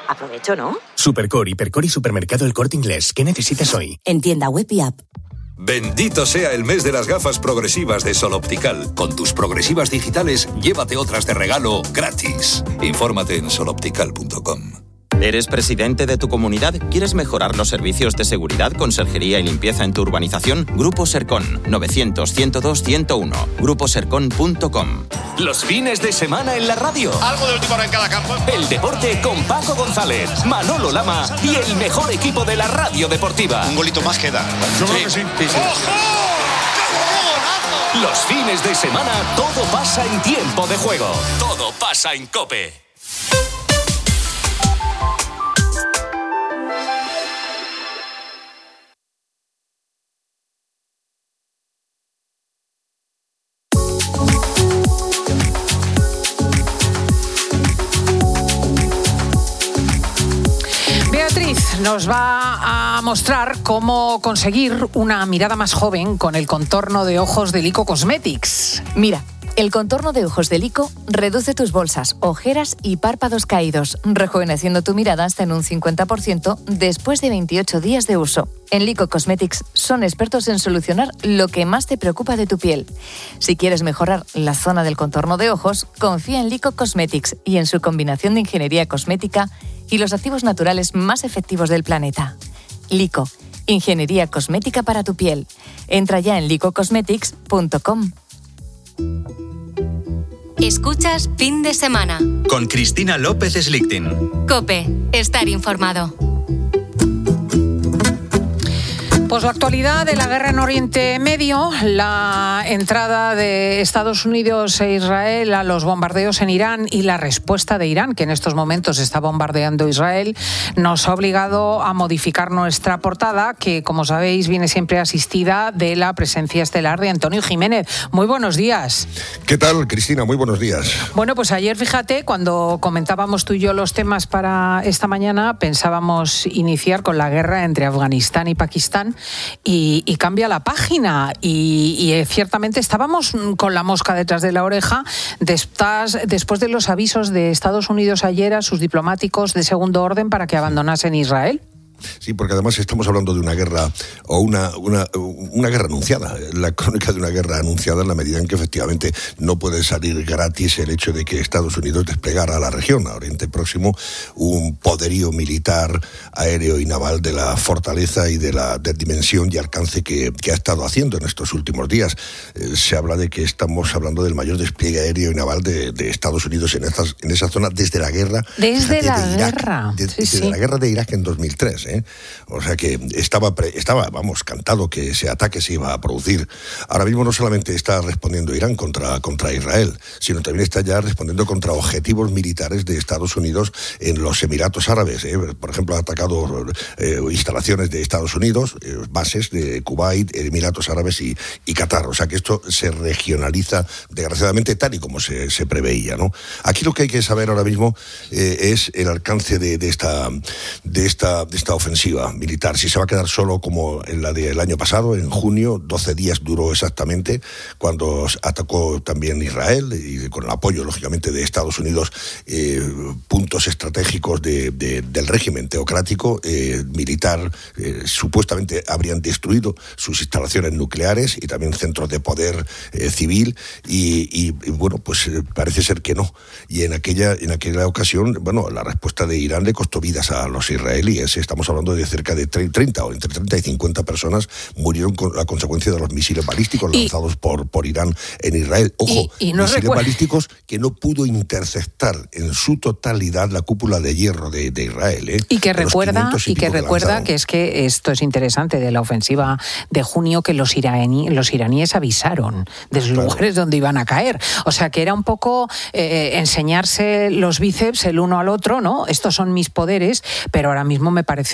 Aprovecho, ¿no? Supercore, Hipercore y Supermercado El Corte Inglés. ¿Qué necesitas hoy? En tienda web y app. Bendito sea el mes de las gafas progresivas de Sol Optical. Con tus progresivas digitales, llévate otras de regalo gratis. Infórmate en sol optical punto com. ¿Eres presidente de tu comunidad? ¿Quieres mejorar los servicios de seguridad, conserjería y limpieza en tu urbanización? Grupo Sercon, novecientos, ciento dos, ciento uno. grupo sercon punto com. Los fines de semana en la radio. Algo de última hora en cada campo. El deporte con Paco González, Manolo Lama y el mejor equipo de la radio deportiva. Un golito más queda. Yo creo que sí. sí, sí. ¡Ojo! Los fines de semana todo pasa en tiempo de juego. Todo pasa en COPE. Nos va a mostrar cómo conseguir una mirada más joven con el contorno de ojos de Lyko Cosmetics. Mira, el contorno de ojos de Lyko reduce tus bolsas, ojeras y párpados caídos, rejuveneciendo tu mirada hasta en un cincuenta por ciento después de veintiocho días de uso. En Lyko Cosmetics son expertos en solucionar lo que más te preocupa de tu piel. Si quieres mejorar la zona del contorno de ojos, confía en Lyko Cosmetics y en su combinación de ingeniería cosmética y los activos naturales más efectivos del planeta. Lyko, ingeniería cosmética para tu piel. Entra ya en lyko cosmetics punto com. Escuchas Fin de Semana. Con Cristina López Slichting. COPE, estar informado. Pues la actualidad de la guerra en Oriente Medio, la entrada de Estados Unidos e Israel a los bombardeos en Irán y la respuesta de Irán, que en estos momentos está bombardeando Israel, nos ha obligado a modificar nuestra portada, que, como sabéis, viene siempre asistida de la presencia estelar de Antonio Jiménez. Muy buenos días. ¿Qué tal, Cristina? Muy buenos días. Bueno, pues ayer, fíjate, cuando comentábamos tú y yo los temas para esta mañana, pensábamos iniciar con la guerra entre Afganistán y Pakistán, Y, y cambia la página y, y ciertamente estábamos con la mosca detrás de la oreja después, después de los avisos de Estados Unidos ayer a sus diplomáticos de segundo orden para que abandonasen Israel. Sí, porque además estamos hablando de una guerra o una, una, una guerra anunciada, la crónica de una guerra anunciada en la medida en que efectivamente no puede salir gratis el hecho de que Estados Unidos desplegara a la región, a Oriente Próximo, un poderío militar, aéreo y naval de la fortaleza y de la de dimensión y alcance que, que ha estado haciendo en estos últimos días. Eh, se habla de que estamos hablando del mayor despliegue aéreo y naval de, de Estados Unidos en, estas, en esa zona desde la guerra. Desde fíjate, la de Irak, guerra. De, sí, desde sí. la guerra de Irak en dos mil tres. ¿eh? O sea que estaba, pre, estaba, vamos, cantado que ese ataque se iba a producir. Ahora mismo no solamente está respondiendo Irán contra, contra Israel, sino también está ya respondiendo contra objetivos militares de Estados Unidos en los Emiratos Árabes. ¿eh? Por ejemplo, ha atacado eh, instalaciones de Estados Unidos, eh, bases de Kuwait, Emiratos Árabes y, y Qatar. O sea que esto se regionaliza, desgraciadamente, tal y como se, se preveía, ¿no? Aquí lo que hay que saber ahora mismo eh, es el alcance de, de esta... De esta, de esta ofensiva militar. Si se va a quedar solo como en la del año pasado, en junio, doce días duró exactamente, cuando atacó también Israel, y con el apoyo, lógicamente, de Estados Unidos, eh, puntos estratégicos de, de, del régimen teocrático eh, militar. Eh, supuestamente habrían destruido sus instalaciones nucleares y también centros de poder eh, civil, y, y, y bueno, pues eh, parece ser que no. Y en aquella, en aquella ocasión, bueno, la respuesta de Irán le costó vidas a los israelíes. Estamos hablando de cerca de treinta o entre treinta y cincuenta personas murieron con la consecuencia de los misiles balísticos y, lanzados por, por Irán en Israel. Ojo, y, y no misiles recuerda... balísticos que no pudo interceptar en su totalidad la cúpula de hierro de, de Israel. ¿eh? Y que recuerda, y, y que, recuerda que es que esto es interesante de la ofensiva de junio, que los, iraní, los iraníes avisaron de los claro. lugares donde iban a caer. O sea que era un poco eh, enseñarse los bíceps el uno al otro, ¿no? Estos son mis poderes, pero ahora mismo me parece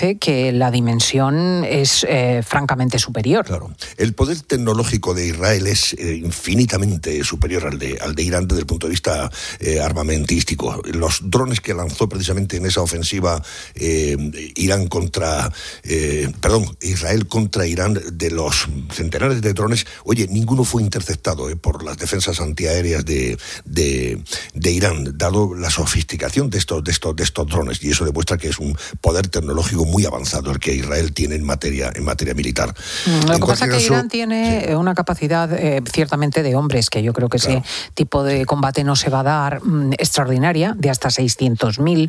parece que la dimensión es eh, francamente superior. Claro. El poder tecnológico de Israel es eh, infinitamente superior al de, al de Irán desde el punto de vista eh, armamentístico. Los drones que lanzó precisamente en esa ofensiva eh, Irán contra, eh, perdón, Israel contra Irán, de los centenares de drones, oye, ninguno fue interceptado eh, por las defensas antiaéreas de, de, de Irán, dado la sofisticación de estos, de estos, de estos drones, y eso demuestra que es un poder tecnológico muy avanzado el que Israel tiene en materia, en materia militar. Lo en que pasa es que caso, Irán tiene sí. una capacidad eh, ciertamente de hombres, que yo creo que claro. ese tipo de combate no se va a dar, mmm, extraordinaria, de hasta seiscientos mil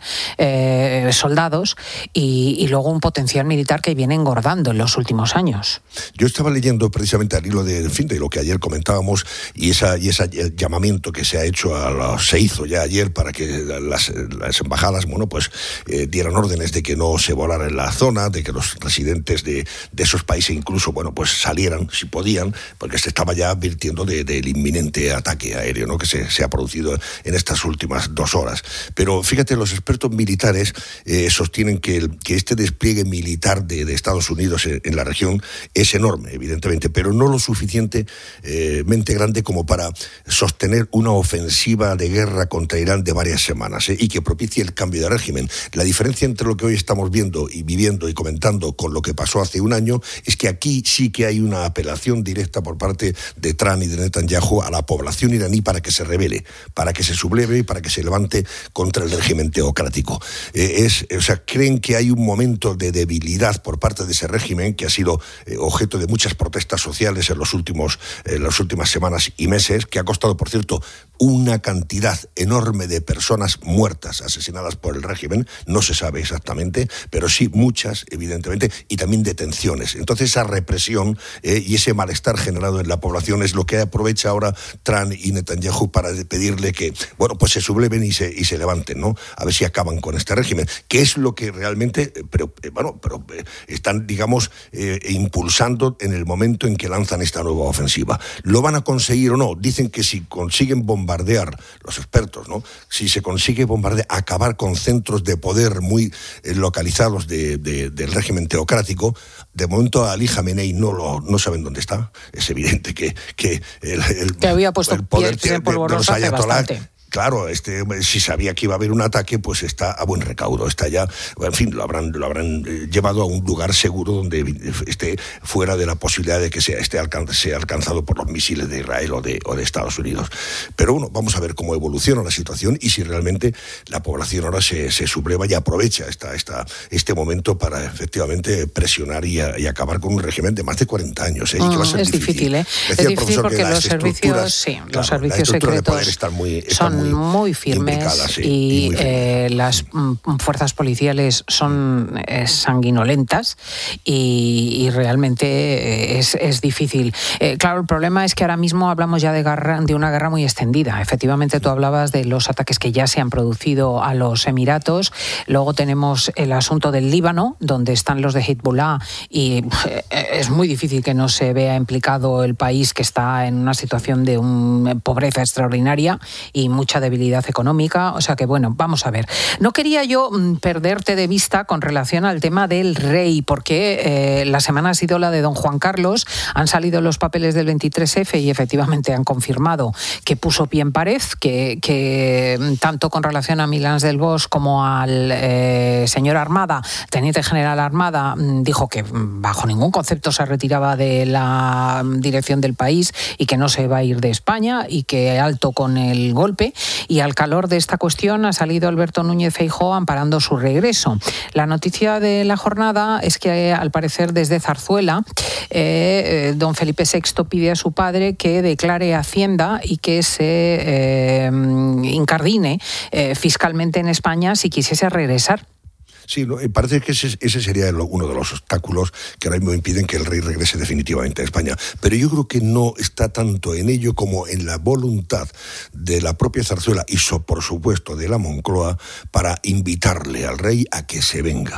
eh, soldados, y, y luego un potencial militar que viene engordando en los últimos años. Yo estaba leyendo precisamente al hilo de, en fin, de lo que ayer comentábamos, y esa y ese llamamiento que se ha hecho a los, se hizo ya ayer para que las, las embajadas, bueno, pues eh, dieran órdenes de que no se volara en la zona, de que los residentes de, de esos países incluso, bueno, pues salieran si podían, porque se estaba ya advirtiendo de, del inminente ataque aéreo, ¿no?, que se, se ha producido en estas últimas dos horas. Pero fíjate, los expertos militares eh, sostienen que, el, que este despliegue militar de, de Estados Unidos en, en la región es enorme, evidentemente, pero no lo suficientemente eh, grande como para sostener una ofensiva de guerra contra Irán de varias semanas, ¿eh? y que propicie el cambio de régimen. La diferencia entre lo que hoy estamos viendo y viviendo y comentando con lo que pasó hace un año es que aquí sí que hay una apelación directa por parte de Trump y de Netanyahu a la población iraní para que se rebele, para que se subleve y para que se levante contra el régimen teocrático. Eh, es, o sea, creen que hay un momento de debilidad por parte de ese régimen que ha sido eh, objeto de muchas protestas sociales en los últimos, en las últimas semanas y meses, que ha costado, por cierto, una cantidad enorme de personas muertas, asesinadas por el régimen, no se sabe exactamente, pero sí muchas, evidentemente, y también detenciones. Entonces esa represión eh, y ese malestar generado en la población es lo que aprovecha ahora Trump y Netanyahu para pedirle que, bueno, pues se subleven y se, y se levanten, ¿no? A ver si acaban con este régimen, que es lo que realmente, pero, eh, bueno, pero eh, están, digamos, eh, impulsando en el momento en que lanzan esta nueva ofensiva. ¿Lo van a conseguir o no? Dicen que si consiguen bombardear, los expertos, ¿no?, si se consigue bombardear, acabar con centros de poder muy eh, localizados de, de, del régimen teocrático, de momento Ali Jamenei no lo no saben dónde está. Es evidente que, que el, el, que había puesto el poder de, de, de los ayatolás, claro, este, si sabía que iba a haber un ataque, pues está a buen recaudo, está ya, en fin, lo habrán, lo habrán llevado a un lugar seguro donde esté fuera de la posibilidad de que sea, esté alcan- sea alcanzado por los misiles de Israel o de, o de Estados Unidos. Pero bueno, vamos a ver cómo evoluciona la situación y si realmente la población ahora se, se subleva y aprovecha esta, esta, este momento para efectivamente presionar y, a, y acabar con un régimen de más de cuarenta años. ¿eh? Y que va a ser es difícil, ¿eh? Es difícil porque los servicios, sí, claro, los servicios secretos están muy, están son muy, muy firmes, sí, y, y muy eh, las mm, fuerzas policiales son eh, sanguinolentas y, y realmente es, es difícil. Eh, claro, el problema es que ahora mismo hablamos ya de, guerra, de una guerra muy extendida. Efectivamente, tú hablabas de los ataques que ya se han producido a los Emiratos. Luego tenemos el asunto del Líbano, donde están los de Hezbollah, y eh, es muy difícil que no se vea implicado el país, que está en una situación de un, pobreza extraordinaria y mucha debilidad económica. O sea que, bueno, vamos a ver. No quería yo mm, perderte de vista con relación al tema del rey, porque eh, la semana ha sido la de don Juan Carlos. Han salido los papeles del veintitrés efe y efectivamente han confirmado que puso pie en pared, que, que tanto con relación a Milans del Bosch como al eh, señor Armada, teniente general Armada, dijo que bajo ningún concepto se retiraba de la dirección del país y que no se va a ir de España, y que alto con el golpe. Y al calor de esta cuestión ha salido Alberto Núñez Feijóo amparando su regreso. La noticia de la jornada es que, al parecer, desde Zarzuela, eh, don Felipe sexto pide a su padre que declare Hacienda y que se eh, incardine eh, fiscalmente en España si quisiese regresar. Sí, no, parece que ese, ese sería el, uno de los obstáculos que ahora mismo impiden que el rey regrese definitivamente a España. Pero yo creo que no está tanto en ello como en la voluntad de la propia Zarzuela y, so, por supuesto, de la Moncloa para invitarle al rey a que se venga.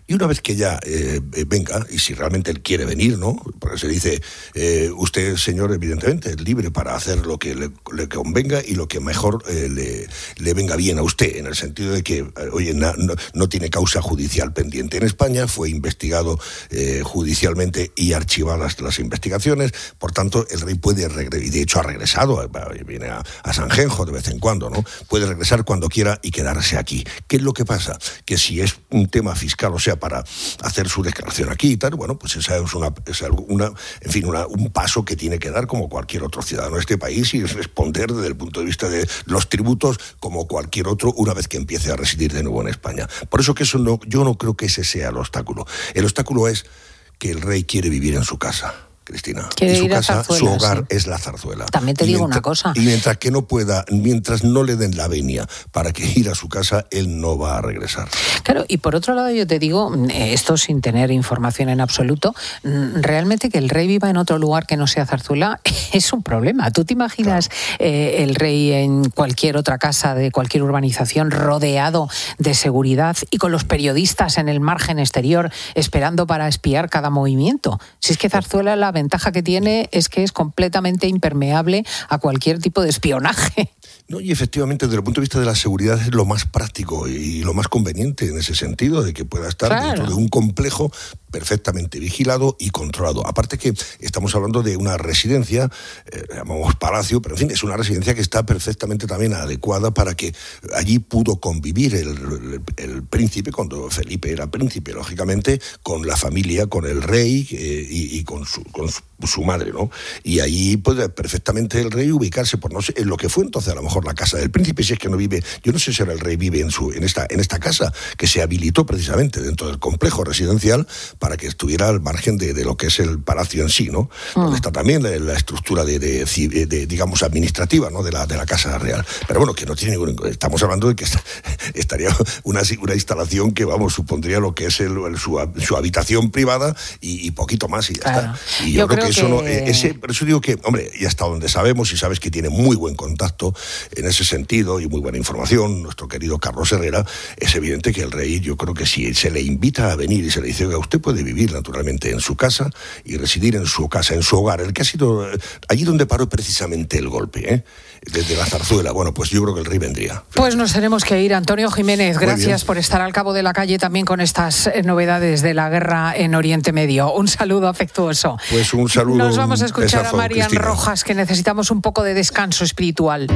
Y una vez que ya eh, venga, y si realmente él quiere venir, ¿no? Porque se dice, eh, usted, señor, evidentemente es libre para hacer lo que le, le convenga y lo que mejor eh, le, le venga bien a usted, en el sentido de que, oye, na, no, no tiene causa judicial pendiente en España, fue investigado eh, judicialmente y archivadas las investigaciones, por tanto, el rey puede regresar, y de hecho ha regresado, viene a, a Sanjenjo de vez en cuando, ¿no? Puede regresar cuando quiera y quedarse aquí. ¿Qué es lo que pasa? Que si es un tema fiscal, o sea, para hacer su declaración aquí y tal, bueno, pues esa es una, es una en fin, una, un paso que tiene que dar como cualquier otro ciudadano de este país y responder desde el punto de vista de los tributos como cualquier otro una vez que empiece a residir de nuevo en España. Por eso que eso no, yo no creo que ese sea el obstáculo. El obstáculo es que el rey quiere vivir en su casa, Cristina. Quiere y su ir a casa, Zarzuela, su hogar sí. es la Zarzuela. También te y digo mientras, una cosa. Y mientras que no pueda, mientras no le den la venia para que ir a su casa, él no va a regresar. Claro, y por otro lado yo te digo, esto sin tener información en absoluto, realmente que el rey viva en otro lugar que no sea Zarzuela es un problema. ¿Tú te imaginas claro. eh, el rey en cualquier otra casa de cualquier urbanización rodeado de seguridad y con los periodistas en el margen exterior esperando para espiar cada movimiento? Si es que Zarzuela la ventaja que tiene es que es completamente impermeable a cualquier tipo de espionaje. No, y efectivamente, desde el punto de vista de la seguridad es lo más práctico y lo más conveniente en ese sentido, de que pueda estar claro. dentro de un complejo perfectamente vigilado y controlado. Aparte que estamos hablando de una residencia, eh, llamamos palacio, pero en fin, es una residencia que está perfectamente también adecuada para que allí pudo convivir el, el, el príncipe, cuando Felipe era príncipe, lógicamente, con la familia, con el rey eh, y, y con, su, con su, su madre, ¿no? Y allí puede perfectamente el rey ubicarse, por no sé, en lo que fue entonces a lo mejor la casa del príncipe, si es que no vive, yo no sé si ahora el rey vive en, su, en, esta, en esta casa, que se habilitó precisamente dentro del complejo residencial para que estuviera al margen de, de lo que es el palacio en sí, ¿no? Mm. Donde está también la, la estructura de, de, de, de, digamos, administrativa, ¿no? De la, de la Casa Real. Pero bueno, que no tiene ningún... Estamos hablando de que está, estaría una, una instalación que, vamos, supondría lo que es el, el, su, su habitación privada y, y poquito más y ya claro. está. Y yo, yo creo, creo que eso que... no... Ese, por eso digo que, hombre, y hasta donde sabemos, y sabes que tiene muy buen contacto en ese sentido y muy buena información, nuestro querido Carlos Herrera, es evidente que el rey, yo creo que si se le invita a venir y se le dice que usted puede vivir naturalmente en su casa y residir en su casa, en su hogar, el que ha sido allí donde paró precisamente el golpe, ¿eh? Desde la Zarzuela, bueno, pues yo creo que el rey vendría. Pues nos tenemos que ir. Antonio Jiménez, gracias por estar al cabo de la calle también con estas novedades de la guerra en Oriente Medio. Un saludo afectuoso. Pues un saludo. Nos vamos a escuchar besazo, a Marian Cristina. Rojas, que necesitamos un poco de descanso espiritual.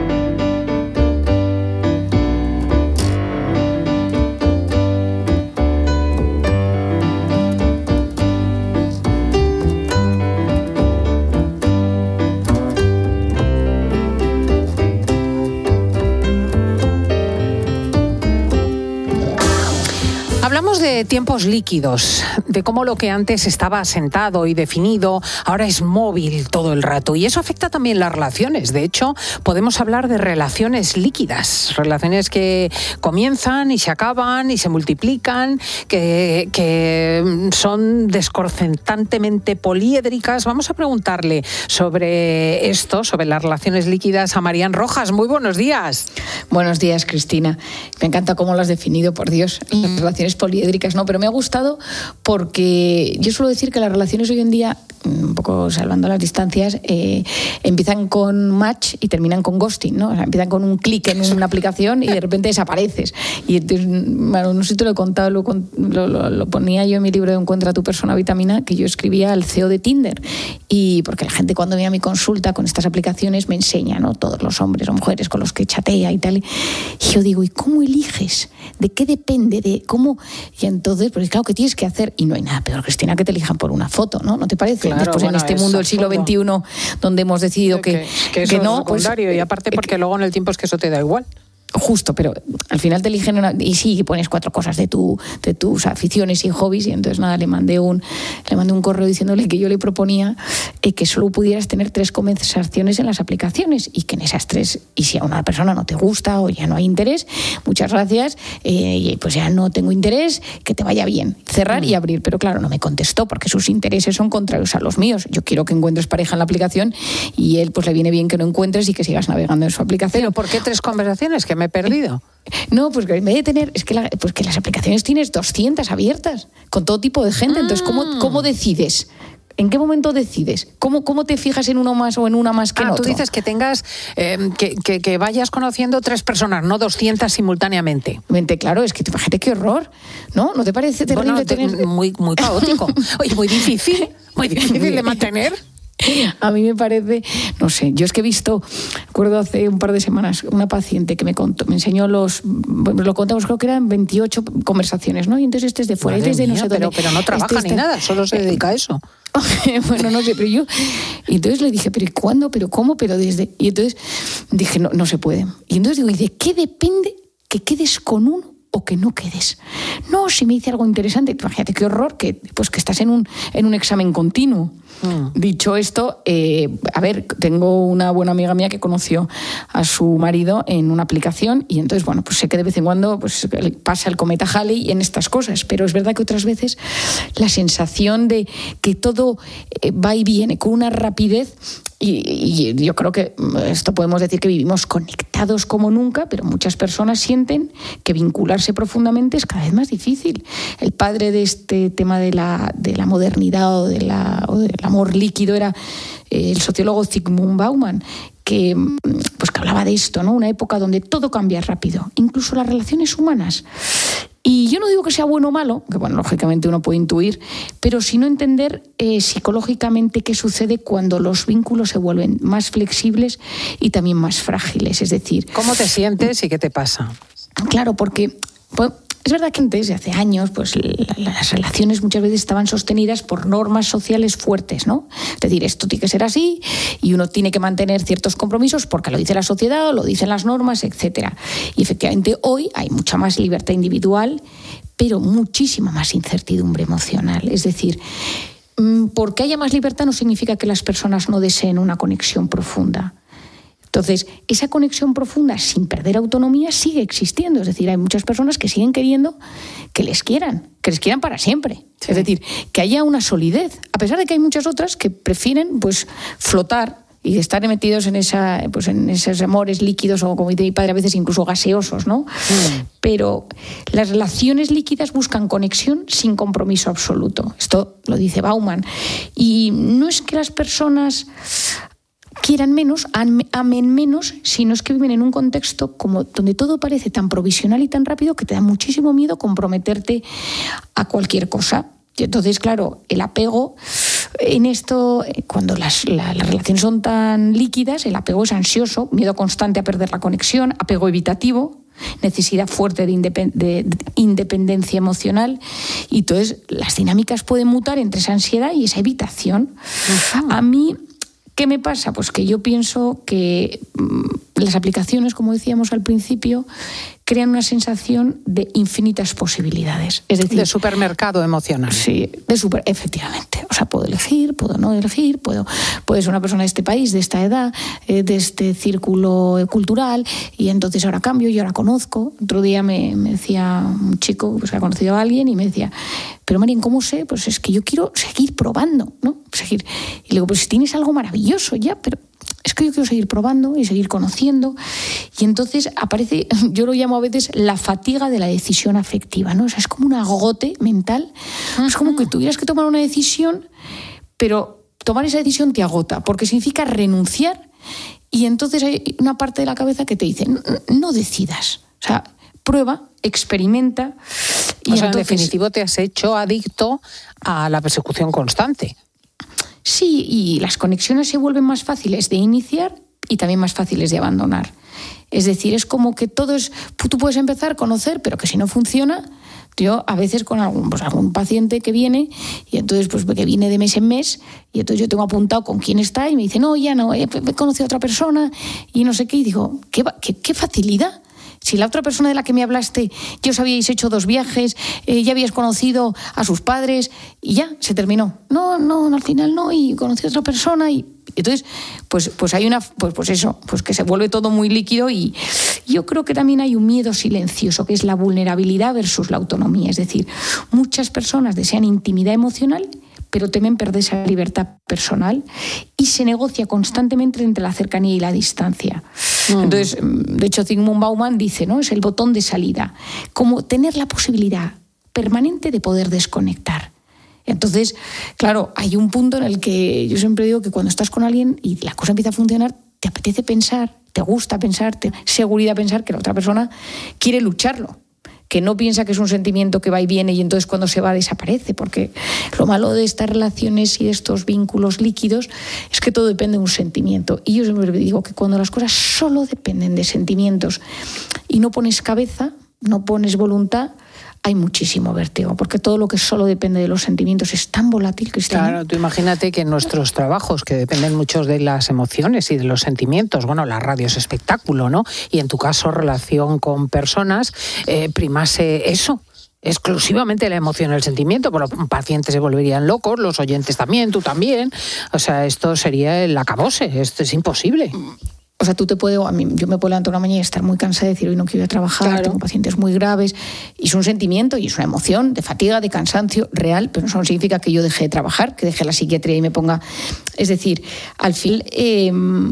Hablamos de tiempos líquidos, de cómo lo que antes estaba asentado y definido ahora es móvil todo el rato, y eso afecta también las relaciones. De hecho, podemos hablar de relaciones líquidas, relaciones que comienzan y se acaban y se multiplican, que, que son desconcertantemente poliédricas. Vamos a preguntarle sobre esto, sobre las relaciones líquidas, a Marian Rojas. Muy buenos días. Buenos días, Cristina. Me encanta cómo lo has definido, por Dios, las relaciones poliédricas, ¿no? Pero me ha gustado porque yo suelo decir que las relaciones hoy en día, un poco salvando las distancias, eh, empiezan con match y terminan con ghosting, ¿no? O sea, empiezan con un clic en una aplicación y de repente desapareces. Y entonces, bueno, no sé si te lo he contado, lo, lo, lo, lo ponía yo en mi libro de Encuentra tu persona vitamina, que yo escribía al C E O de Tinder. Y porque la gente cuando viene a mi consulta con estas aplicaciones me enseña, ¿no? Todos los hombres o mujeres con los que chatea y tal. Y yo digo, ¿y cómo eliges? ¿De qué depende? ¿De cómo? Y entonces, pues claro, ¿qué tienes que hacer? Y no hay nada peor, Cristina, que te elijan por una foto, ¿no? ¿No te parece? Claro, Después bueno, en este mundo del siglo veintiuno, donde hemos decidido que, que, que, eso que no... es secundario, pues, y aparte porque eh, luego en el tiempo es que eso te da igual. Justo, pero al final te eligen una, y sí, pones cuatro cosas de tu de tus aficiones y hobbies, y entonces nada, le mandé un le mandé un correo diciéndole que yo le proponía eh, que solo pudieras tener tres conversaciones en las aplicaciones, y que en esas tres, y si a una persona no te gusta o ya no hay interés, muchas gracias, eh, pues ya no tengo interés, que te vaya bien, cerrar y abrir. Pero claro, no me contestó porque sus intereses son contrarios a los míos. Yo quiero que encuentres pareja en la aplicación y él pues le viene bien que no encuentres y que sigas navegando en su aplicación. ¿Pero por qué tres conversaciones? Que me he perdido. No, pues que en vez de tener, es que, la, pues que las aplicaciones tienes doscientas abiertas, con todo tipo de gente. Entonces, ¿cómo, cómo decides? ¿En qué momento decides? ¿Cómo, cómo te fijas en uno más o en una más que ah, en otro? Tú dices que tengas, eh, que, que, que vayas conociendo tres personas, no doscientas simultáneamente. Claro, es que imagínate qué horror, ¿no? ¿No te parece terrible bueno, tener...? Te, muy, muy caótico. Oye, muy difícil, muy difícil de mantener. A mí me parece, no sé, yo es que he visto, recuerdo hace un par de semanas, una paciente que me contó, me enseñó los, bueno, lo contamos, creo que eran veintiocho conversaciones, ¿no? Y entonces este es de fuera, este es de no sé pero, dónde. Pero no trabaja este ni está... nada, solo se dedica a eso. Bueno, no sé, pero yo... Y entonces le dije, ¿pero y cuándo? ¿Pero cómo? ¿Pero desde...? Y entonces dije, no, no se puede. Y entonces digo, ¿y de qué depende que quedes con uno o que no quedes? No, si me dice algo interesante, imagínate qué horror, que, pues que estás en un, en un examen continuo. Mm. Dicho esto, eh, a ver, tengo una buena amiga mía que conoció a su marido en una aplicación y entonces, bueno, pues sé que de vez en cuando pues, pasa el cometa Halley en estas cosas, pero es verdad que otras veces la sensación de que todo eh, va y viene con una rapidez. Y, y yo creo que esto podemos decir que vivimos conectados como nunca, pero muchas personas sienten que vincularse profundamente es cada vez más difícil. El padre de este tema de la, de la modernidad o, de la, o del amor líquido era el sociólogo Zygmunt Bauman, que, pues, que hablaba de esto, ¿no? Una época donde todo cambia rápido, incluso las relaciones humanas. Y yo no digo que sea bueno o malo, que bueno, lógicamente uno puede intuir, pero sino entender eh, psicológicamente qué sucede cuando los vínculos se vuelven más flexibles y también más frágiles. Es decir, ¿cómo te sientes y qué te pasa? Claro, porque... Pues, es verdad que antes, de hace años, pues las relaciones muchas veces estaban sostenidas por normas sociales fuertes, ¿no? Es decir, esto tiene que ser así y uno tiene que mantener ciertos compromisos porque lo dice la sociedad o lo dicen las normas, etcétera. Y efectivamente hoy hay mucha más libertad individual, pero muchísima más incertidumbre emocional. Es decir, porque haya más libertad no significa que las personas no deseen una conexión profunda. Entonces, esa conexión profunda sin perder autonomía sigue existiendo. Es decir, hay muchas personas que siguen queriendo que les quieran, que les quieran para siempre. Sí. Es decir, que haya una solidez, a pesar de que hay muchas otras que prefieren pues, flotar y estar metidos en, esa, pues, en esos amores líquidos o, como dice mi padre, a veces incluso gaseosos, ¿no? Mm. Pero las relaciones líquidas buscan conexión sin compromiso absoluto. Esto lo dice Bauman. Y no es que las personas... quieran menos, amen menos, sino es que viven en un contexto como donde todo parece tan provisional y tan rápido que te da muchísimo miedo comprometerte a cualquier cosa. Y entonces, claro, el apego en esto, cuando las, la, las relaciones son tan líquidas, el apego es ansioso, miedo constante a perder la conexión, apego evitativo, necesidad fuerte de, independ- de, de independencia emocional, y entonces las dinámicas pueden mutar entre esa ansiedad y esa evitación. Uh-huh. A mí... ¿Qué me pasa? Pues que yo pienso que mmm, las aplicaciones, como decíamos al principio, crean una sensación de infinitas posibilidades. Es decir, de supermercado emocional. Sí, de super, efectivamente. O sea, puedo elegir, puedo no elegir, puedo, puedo ser una persona de este país, de esta edad, eh, de este círculo cultural, y entonces ahora cambio y ahora conozco. Otro día me, me decía un chico pues, que ha conocido a alguien y me decía, pero Marian, ¿cómo sé? Pues es que yo quiero seguir probando, ¿no? Seguir. Y le digo, pues tienes algo maravilloso ya, pero es que yo quiero seguir probando y seguir conociendo. Y entonces aparece, yo lo llamo a veces la fatiga de la decisión afectiva, ¿no? O sea, es como un agote mental. Uh-huh. Es como que tuvieras que tomar una decisión, pero tomar esa decisión te agota, porque significa renunciar. Y entonces hay una parte de la cabeza que te dice, no, no decidas. O sea, prueba, experimenta. Y o sea, entonces, en definitivo te has hecho adicto a la persecución constante. Sí, y las conexiones se vuelven más fáciles de iniciar y también más fáciles de abandonar. Es decir, es como que todo es... Tú puedes empezar a conocer, pero que si no funciona... Yo a veces con algún, pues, algún paciente que viene, y entonces pues que viene de mes en mes, y entonces yo tengo apuntado con quién está, y me dice, no, ya no, he, he conocido a otra persona, y no sé qué, y digo, qué, qué, qué facilidad. Si la otra persona de la que me hablaste, ya os habíais hecho dos viajes, eh, ya habías conocido a sus padres y ya, se terminó. No, no, al final no, y conocí a otra persona y entonces, pues, pues hay una, pues, pues eso, pues que se vuelve todo muy líquido y yo creo que también hay un miedo silencioso, que es la vulnerabilidad versus la autonomía. Es decir, muchas personas desean intimidad emocional, pero temen perder esa libertad personal y se negocia constantemente entre la cercanía y la distancia. Mm. Entonces, de hecho, Zygmunt Bauman dice, ¿no? Es el botón de salida, como tener la posibilidad permanente de poder desconectar. Entonces, claro, hay un punto en el que yo siempre digo que cuando estás con alguien y la cosa empieza a funcionar, te apetece pensar, te gusta pensar, te seguridad pensar que la otra persona quiere lucharlo, que no piensa que es un sentimiento que va y viene y entonces cuando se va desaparece, porque lo malo de estas relaciones y de estos vínculos líquidos es que todo depende de un sentimiento. Y yo siempre digo que cuando las cosas solo dependen de sentimientos y no pones cabeza, no pones voluntad, hay muchísimo vértigo, porque todo lo que solo depende de los sentimientos es tan volátil, Cristina. Claro, tú imagínate que en nuestros trabajos, que dependen muchos de las emociones y de los sentimientos, bueno, la radio es espectáculo, ¿no? Y en tu caso, relación con personas, eh, primase eso. Exclusivamente la emoción y el sentimiento, pues los pacientes se volverían locos, los oyentes también, tú también. O sea, esto sería el acabose, esto es imposible. O sea, tú te puedes, a mí, yo me puedo levantar una mañana y estar muy cansada y decir, hoy no quiero ir a trabajar, claro. Tengo pacientes muy graves, y es un sentimiento y es una emoción de fatiga, de cansancio real, pero eso no significa que yo deje de trabajar, que deje la psiquiatría y me ponga... Es decir, al fin, eh,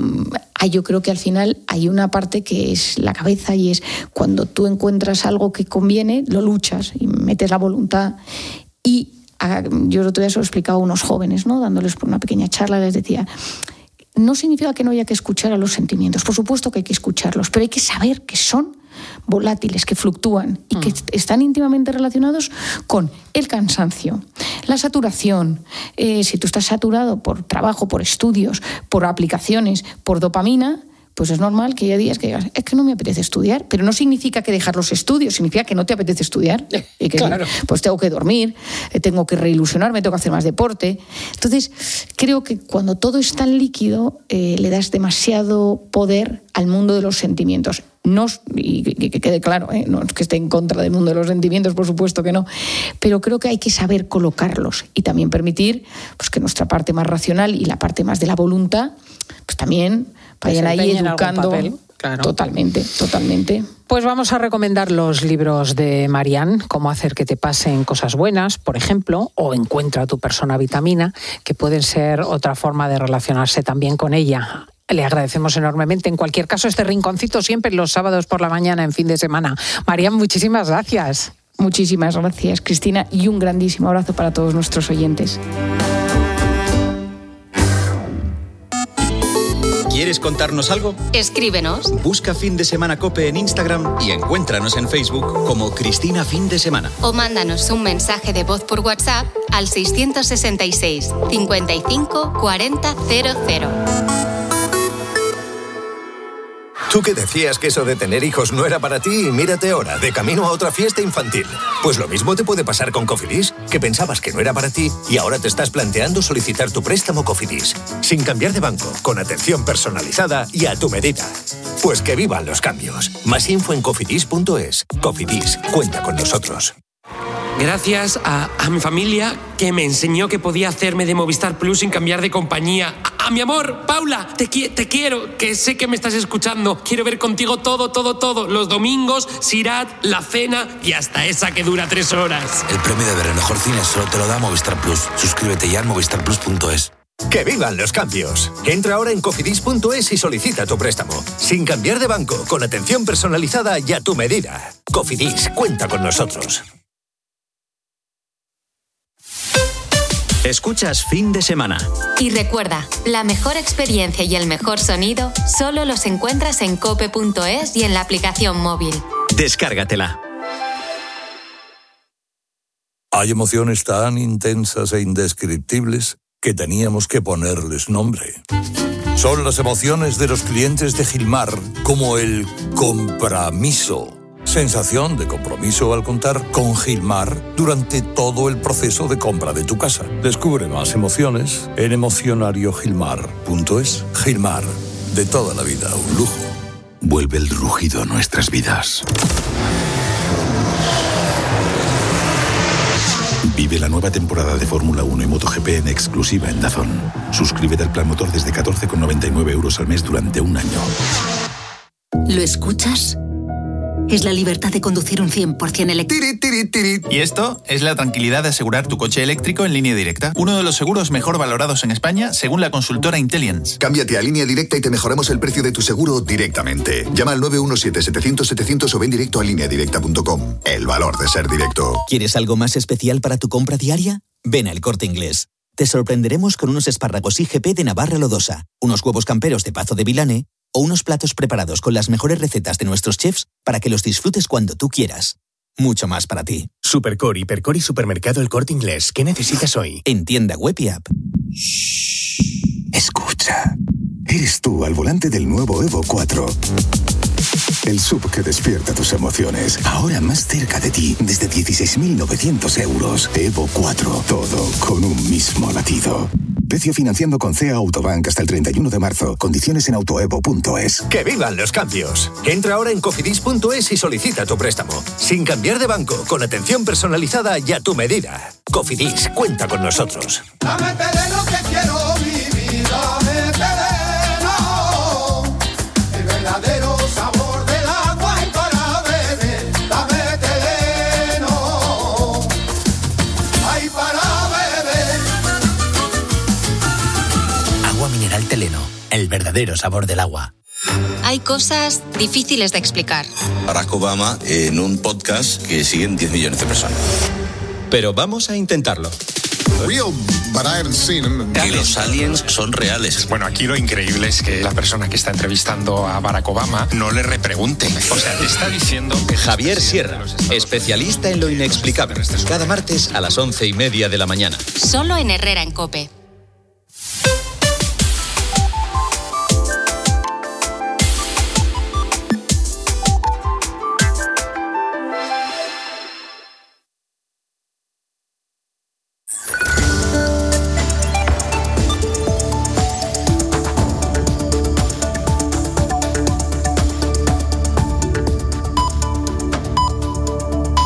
yo creo que al final hay una parte que es la cabeza y es cuando tú encuentras algo que conviene, lo luchas y metes la voluntad y a, yo el otro día se lo explicaba a unos jóvenes, ¿no? Dándoles una pequeña charla, les decía... No significa que no haya que escuchar a los sentimientos, por supuesto que hay que escucharlos, pero hay que saber que son volátiles, que fluctúan y que están íntimamente relacionados con el cansancio, la saturación. Eh, si tú estás saturado por trabajo, por estudios, por aplicaciones, por dopamina, pues es normal que haya días que digas, es que no me apetece estudiar, pero no significa que dejar los estudios, significa que no te apetece estudiar. Y que, claro. Pues tengo que dormir, tengo que reilusionarme, tengo que hacer más deporte. Entonces, creo que cuando todo es tan líquido, eh, le das demasiado poder al mundo de los sentimientos. No, y que, que quede claro, ¿eh? No es que esté en contra del mundo de los sentimientos, por supuesto que no, pero creo que hay que saber colocarlos y también permitir pues, que nuestra parte más racional y la parte más de la voluntad, pues también vayan ahí educando. Claro. Totalmente, totalmente. Pues vamos a recomendar los libros de Marianne, Cómo hacer que te pasen cosas buenas, por ejemplo, o Encuentra a tu persona vitamina, que pueden ser otra forma de relacionarse también con ella. Le agradecemos enormemente. En cualquier caso, este rinconcito siempre los sábados por la mañana en fin de semana. Marianne, muchísimas gracias. Muchísimas gracias, Cristina, y un grandísimo abrazo para todos nuestros oyentes. ¿Quieres contarnos algo? Escríbenos. Busca Fin de Semana COPE en Instagram y encuéntranos en Facebook como Cristina Fin de Semana. O mándanos un mensaje de voz por WhatsApp al seiscientos sesenta y seis, cincuenta y cinco, cuarenta, cero cero. Tú que decías que eso de tener hijos no era para ti, mírate ahora, de camino a otra fiesta infantil. Pues lo mismo te puede pasar con Cofidis, que pensabas que no era para ti y ahora te estás planteando solicitar tu préstamo Cofidis. Sin cambiar de banco, con atención personalizada y a tu medida. Pues que vivan los cambios. Más info en cofidis punto es. Cofidis, cuenta con nosotros. Gracias a, a mi familia, que me enseñó que podía hacerme de Movistar Plus sin cambiar de compañía. A, a mi amor, Paula, te, te quiero, que sé que me estás escuchando. Quiero ver contigo todo, todo, todo. Los domingos, Sirat, la cena y hasta esa que dura tres horas. El premio de ver el mejor cine solo te lo da Movistar Plus. Suscríbete ya en movistar plus punto es. ¡Que vivan los cambios! Entra ahora en cofidis punto es y solicita tu préstamo. Sin cambiar de banco, con atención personalizada y a tu medida. Cofidis, cuenta con nosotros. Escuchas Fin de Semana. Y recuerda, la mejor experiencia y el mejor sonido solo los encuentras en cope punto es y en la aplicación móvil. Descárgatela. Hay emociones tan intensas e indescriptibles que teníamos que ponerles nombre. Son las emociones de los clientes de Gilmar, como el compromiso. Sensación de compromiso al contar con Gilmar durante todo el proceso de compra de tu casa. Descubre más emociones en emocionario gilmar punto es. Gilmar, de toda la vida, un lujo. Vuelve el rugido a nuestras vidas. Vive la nueva temporada de Fórmula uno y MotoGP en exclusiva en DAZN. Suscríbete al plan motor desde catorce con noventa y nueve euros al mes durante un año. ¿Lo escuchas? es la libertad de conducir un cien por ciento eléctrico. Y esto es la tranquilidad de asegurar tu coche eléctrico en Línea Directa, uno de los seguros mejor valorados en España según la consultora Intelliance. Cámbiate a Línea Directa y te mejoramos el precio de tu seguro directamente. Llama al nueve uno siete, setecientos, setecientos o ven directo a línea directa punto com. El valor de ser directo. ¿Quieres algo más especial para tu compra diaria? Ven al Corte Inglés. Te sorprenderemos con unos espárragos I G P de Navarra Lodosa, unos huevos camperos de Pazo de Vilane o unos platos preparados con las mejores recetas de nuestros chefs para que los disfrutes cuando tú quieras. Mucho más para ti. Supercore, Hipercore y Supermercado El Corte Inglés. ¿Qué necesitas hoy? En tienda web y app. Escucha. Eres tú al volante del nuevo Evo cuatro. El S U V que despierta tus emociones. Ahora más cerca de ti, desde dieciséis mil novecientos euros. Evo cuatro. Todo con un mismo latido. Precio financiando con C E A Autobank hasta el treinta y uno de marzo. Condiciones en autoevo punto es. ¡Que vivan los cambios! Entra ahora en cofidis punto es y solicita tu préstamo. Sin cambiar de banco, con atención personalizada y a tu medida. Cofidis, cuenta con nosotros. Dame Tereno que quiero vivir, dame Tereno, el verdadero sabor del agua y para beber, dame Tereno, ay para beber. Agua mineral Teleno, el verdadero sabor del agua. Hay cosas difíciles de explicar. Barack Obama en un podcast que siguen diez millones de personas. Pero vamos a intentarlo. Real, but I haven't seen him. Que los aliens son reales. Bueno, aquí lo increíble es que la persona que está entrevistando a Barack Obama no le repregunte. O sea, te está diciendo que... Javier Sierra, especialista en lo inexplicable. Cada martes a las once y media de la mañana. Solo en Herrera en COPE.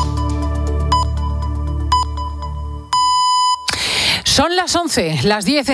Son las once, las diez.